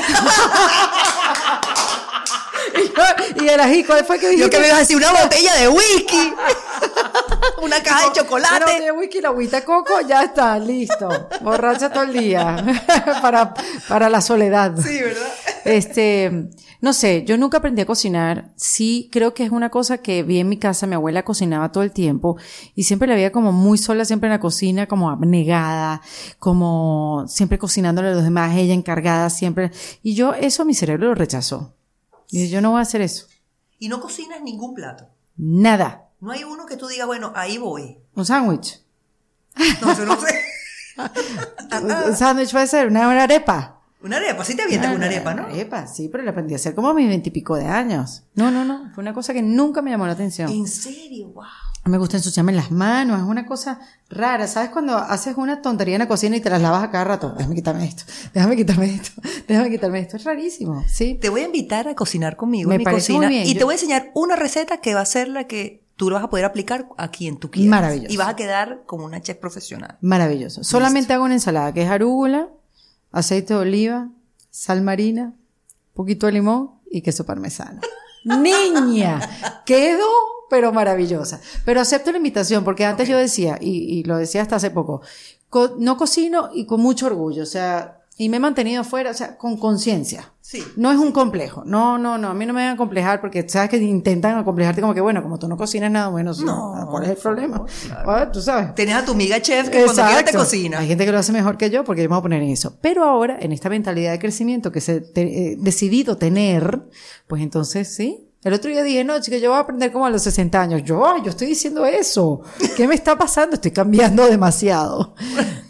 y, y el ají, ¿cuál fue que dijiste? Yo que me ibas a decir una botella de whisky. Una caja de chocolate. Una botella de whisky, la agüita de coco, ya está, listo. Borracha todo el día. para, para la soledad. Sí, ¿verdad? Este, no sé, yo nunca aprendí a cocinar. Sí, creo que es una cosa que vi en mi casa. Mi abuela cocinaba todo el tiempo y siempre la veía como muy sola, siempre en la cocina, como abnegada, como siempre cocinándole a los demás, ella encargada siempre. Y yo, eso mi cerebro lo rechazó. Y yo no voy a hacer eso. Y no cocinas ningún plato. Nada. No hay uno que tú digas, bueno, ahí voy. Un sándwich. No, yo no sé. Un sándwich puede ser una, una arepa. Una arepa, sí te avientas una arepa, ¿no? Una arepa, sí, pero la aprendí a hacer como a mis veintipico de años. No, no, no. Fue una cosa que nunca me llamó la atención. ¿En serio? Wow. Me gusta ensuciarme las manos, es una cosa rara. ¿Sabes cuando haces una tontería en la cocina y te las lavas a cada rato? Déjame quitarme esto, déjame quitarme esto, déjame quitarme esto. Es rarísimo, ¿sí? Te voy a invitar a cocinar conmigo Me en mi parece cocina muy bien. y Yo- te voy a enseñar una receta que va a ser la que tú lo vas a poder aplicar a quien tú quieras. Maravilloso. Y vas a quedar como una chef profesional. Maravilloso. Solamente hago una ensalada que es arúgula, aceite de oliva, sal marina, poquito de limón y queso parmesano. Niña, quedó pero maravillosa. Pero acepto la invitación porque antes Ok. yo decía, y, y lo decía hasta hace poco, co- no cocino y con mucho orgullo, o sea, y me he mantenido fuera, o sea, con conciencia. Sí. No es un complejo. No, no, no. A mí no me van a complejar porque sabes que intentan acomplejarte como que, bueno, como tú no cocinas nada, bueno, sí, No, ¿cuál es el por problema? favor, claro. Ah, tú sabes. Tenés a tu amiga chef que cuando quiera te cocina. Hay gente que lo hace mejor que yo porque yo me voy a poner en eso. Pero ahora, en esta mentalidad de crecimiento que se he te- eh, decidido tener, pues entonces sí. El otro día dije, no, chica, yo voy a aprender como a los sesenta años. Yo, ay, yo estoy diciendo eso. ¿Qué me está pasando? Estoy cambiando demasiado.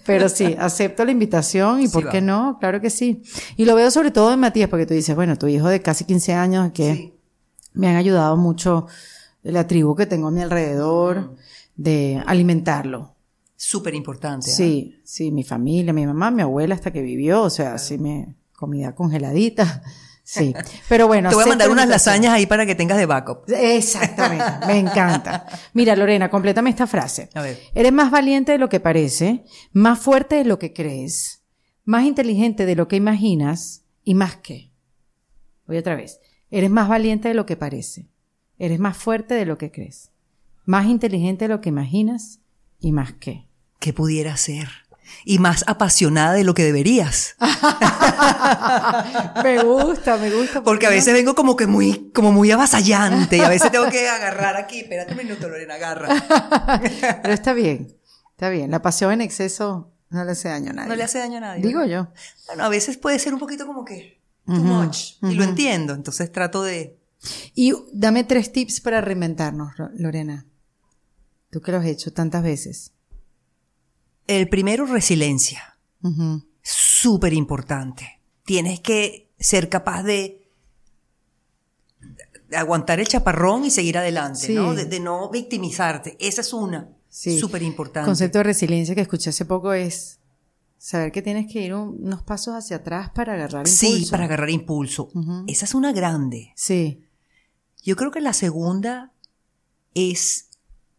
Pero sí, acepto la invitación y Sí, ¿por va. qué no? Claro que sí. Y lo veo sobre todo en Matías, porque tú dices, bueno, tu hijo de casi quince años que Sí. me han ayudado mucho la tribu que tengo a mi alrededor de alimentarlo. Súper importante. ¿eh? Sí, sí, mi familia, mi mamá, mi abuela hasta que vivió, o sea, sí me comida congeladita. Sí. Pero bueno, Te voy a acepto mandar la unas invitación. lasañas ahí para que tengas de backup. Exactamente, me encanta. Mira, Lorena, complétame esta frase. A ver. Eres más valiente de lo que parece, más fuerte de lo que crees, más inteligente de lo que imaginas y más que. Voy otra vez. Eres más valiente de lo que parece, eres más fuerte de lo que crees, más inteligente de lo que imaginas y más que. ¿Qué pudiera ser? Y más apasionada de lo que deberías. Me gusta, me gusta. Porque a veces vengo como que muy, como muy avasallante y a veces tengo que agarrar aquí. Espérate un minuto, Lorena, agarra. Pero está bien, está bien. La pasión en exceso no le hace daño a nadie. No le hace daño a nadie. Digo ¿verdad? yo. Bueno, a veces puede ser un poquito como que too Ujú, much. Y lo ujú. entiendo. Entonces trato de... Y dame tres tips para reinventarnos, Ro- Lorena. Tú que lo has hecho tantas veces. El primero, resiliencia. Ujú. Súper importante. Tienes que ser capaz de de aguantar el chaparrón y seguir adelante, Sí. ¿no? De, de no victimizarte. Esa es una. Sí. Súper importante. El concepto de resiliencia que escuché hace poco es saber que tienes que ir un- unos pasos hacia atrás para agarrar impulso. Sí, para agarrar impulso. Ujú. Esa es una grande. Sí. Yo creo que la segunda es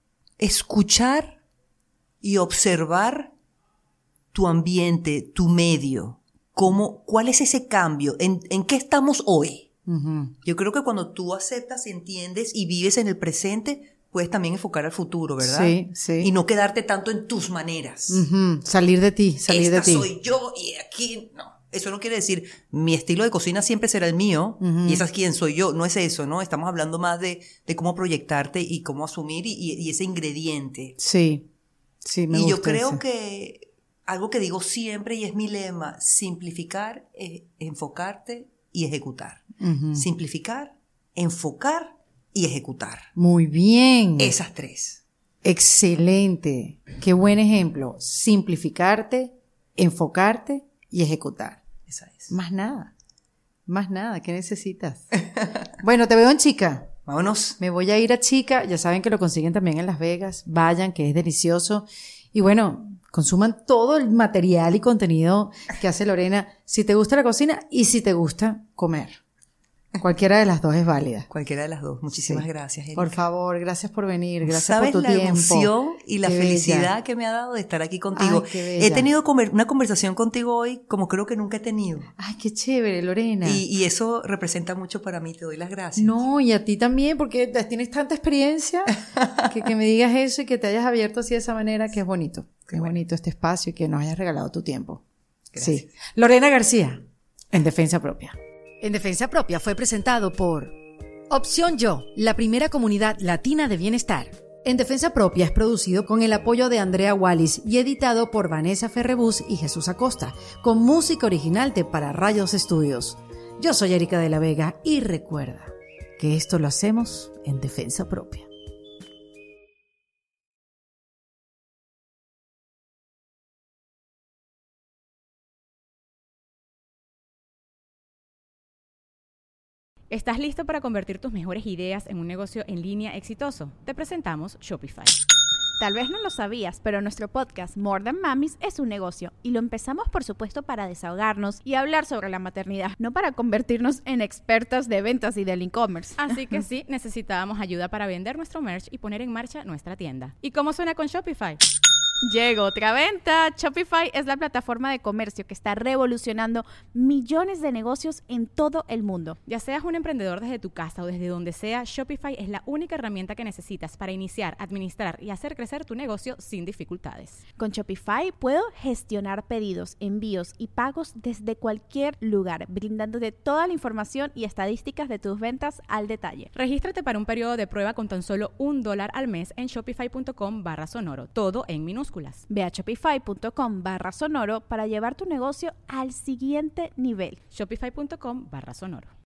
escuchar y observar tu ambiente, tu medio. Cómo, ¿cuál es ese cambio? ¿En, en qué estamos hoy? Ujú. Yo creo que cuando tú aceptas, entiendes y vives en el presente, puedes también enfocar al futuro, ¿verdad? Sí, sí. Y no quedarte tanto en tus maneras. Ujú. Salir de ti, salir Esta de ti. soy yo y aquí no. Eso no quiere decir mi estilo de cocina siempre será el mío Ujú. y esa es quién soy yo. No es eso, ¿no? Estamos hablando más de, de cómo proyectarte y cómo asumir y, y- y ese ingrediente. Sí. Sí, me y gusta yo creo ese. que algo que digo siempre y es mi lema, simplificar, eh, enfocarte y ejecutar. Ujú. Simplificar, enfocar y ejecutar. Muy bien. Esas tres. Excelente. Qué buen ejemplo. Simplificarte, enfocarte y ejecutar. Esa es. Más nada. Más nada. ¿Qué necesitas? Bueno, te veo en Chica. Vámonos. Me voy a ir a Chica. Ya saben que lo consiguen también en Las Vegas. Vayan, que es delicioso. Y bueno, consuman todo el material y contenido que hace Lorena. Si te gusta la cocina y si te gusta comer. Cualquiera de las dos es válida. Cualquiera de las dos. Muchísimas Sí. gracias, Erika. Por favor, gracias por venir. Gracias ¿Sabes por tu la tiempo. emoción y la Qué felicidad bella. que me ha dado de estar aquí contigo? Ay, qué bella. He tenido comer- una conversación contigo hoy como creo que nunca he tenido. Ay, qué chévere, Lorena. Y, y eso representa mucho para mí. Te doy las gracias. No, y a ti también, porque tienes tanta experiencia que, que me digas eso y que te hayas abierto así de esa manera, que es bonito. Que es bonito este espacio y que nos hayas regalado tu tiempo. Gracias. Sí. Lorena García, en Defensa Propia. En Defensa Propia fue presentado por Opción Yo, la primera comunidad latina de bienestar. En Defensa Propia es producido con el apoyo de Andrea Wallis y editado por Vanessa Ferrebus y Jesús Acosta, con música original de Para Rayos Estudios. Yo soy Erika de la Vega y recuerda que esto lo hacemos en Defensa Propia. ¿Estás listo para convertir tus mejores ideas en un negocio en línea exitoso? Te presentamos Shopify. Tal vez no lo sabías, pero nuestro podcast More Than Mamis es un negocio y lo empezamos por supuesto para desahogarnos y hablar sobre la maternidad, no para convertirnos en expertas de ventas y del e-commerce. Así que sí, necesitábamos ayuda para vender nuestro merch y poner en marcha nuestra tienda. ¿Y cómo suena con Shopify? Llegó otra venta. Shopify es la plataforma de comercio que está revolucionando millones de negocios en todo el mundo. Ya seas un emprendedor desde tu casa o desde donde sea, Shopify es la única herramienta que necesitas para iniciar, administrar y hacer crecer tu negocio sin dificultades. Con Shopify puedo gestionar pedidos, envíos y pagos desde cualquier lugar, brindándote toda la información y estadísticas de tus ventas al detalle. Regístrate para un periodo de prueba con tan solo un dólar al mes en shopify.com barra sonoro, todo en minúsculas. Ve a shopify.com barra sonoro para llevar tu negocio al siguiente nivel. Shopify.com barra sonoro.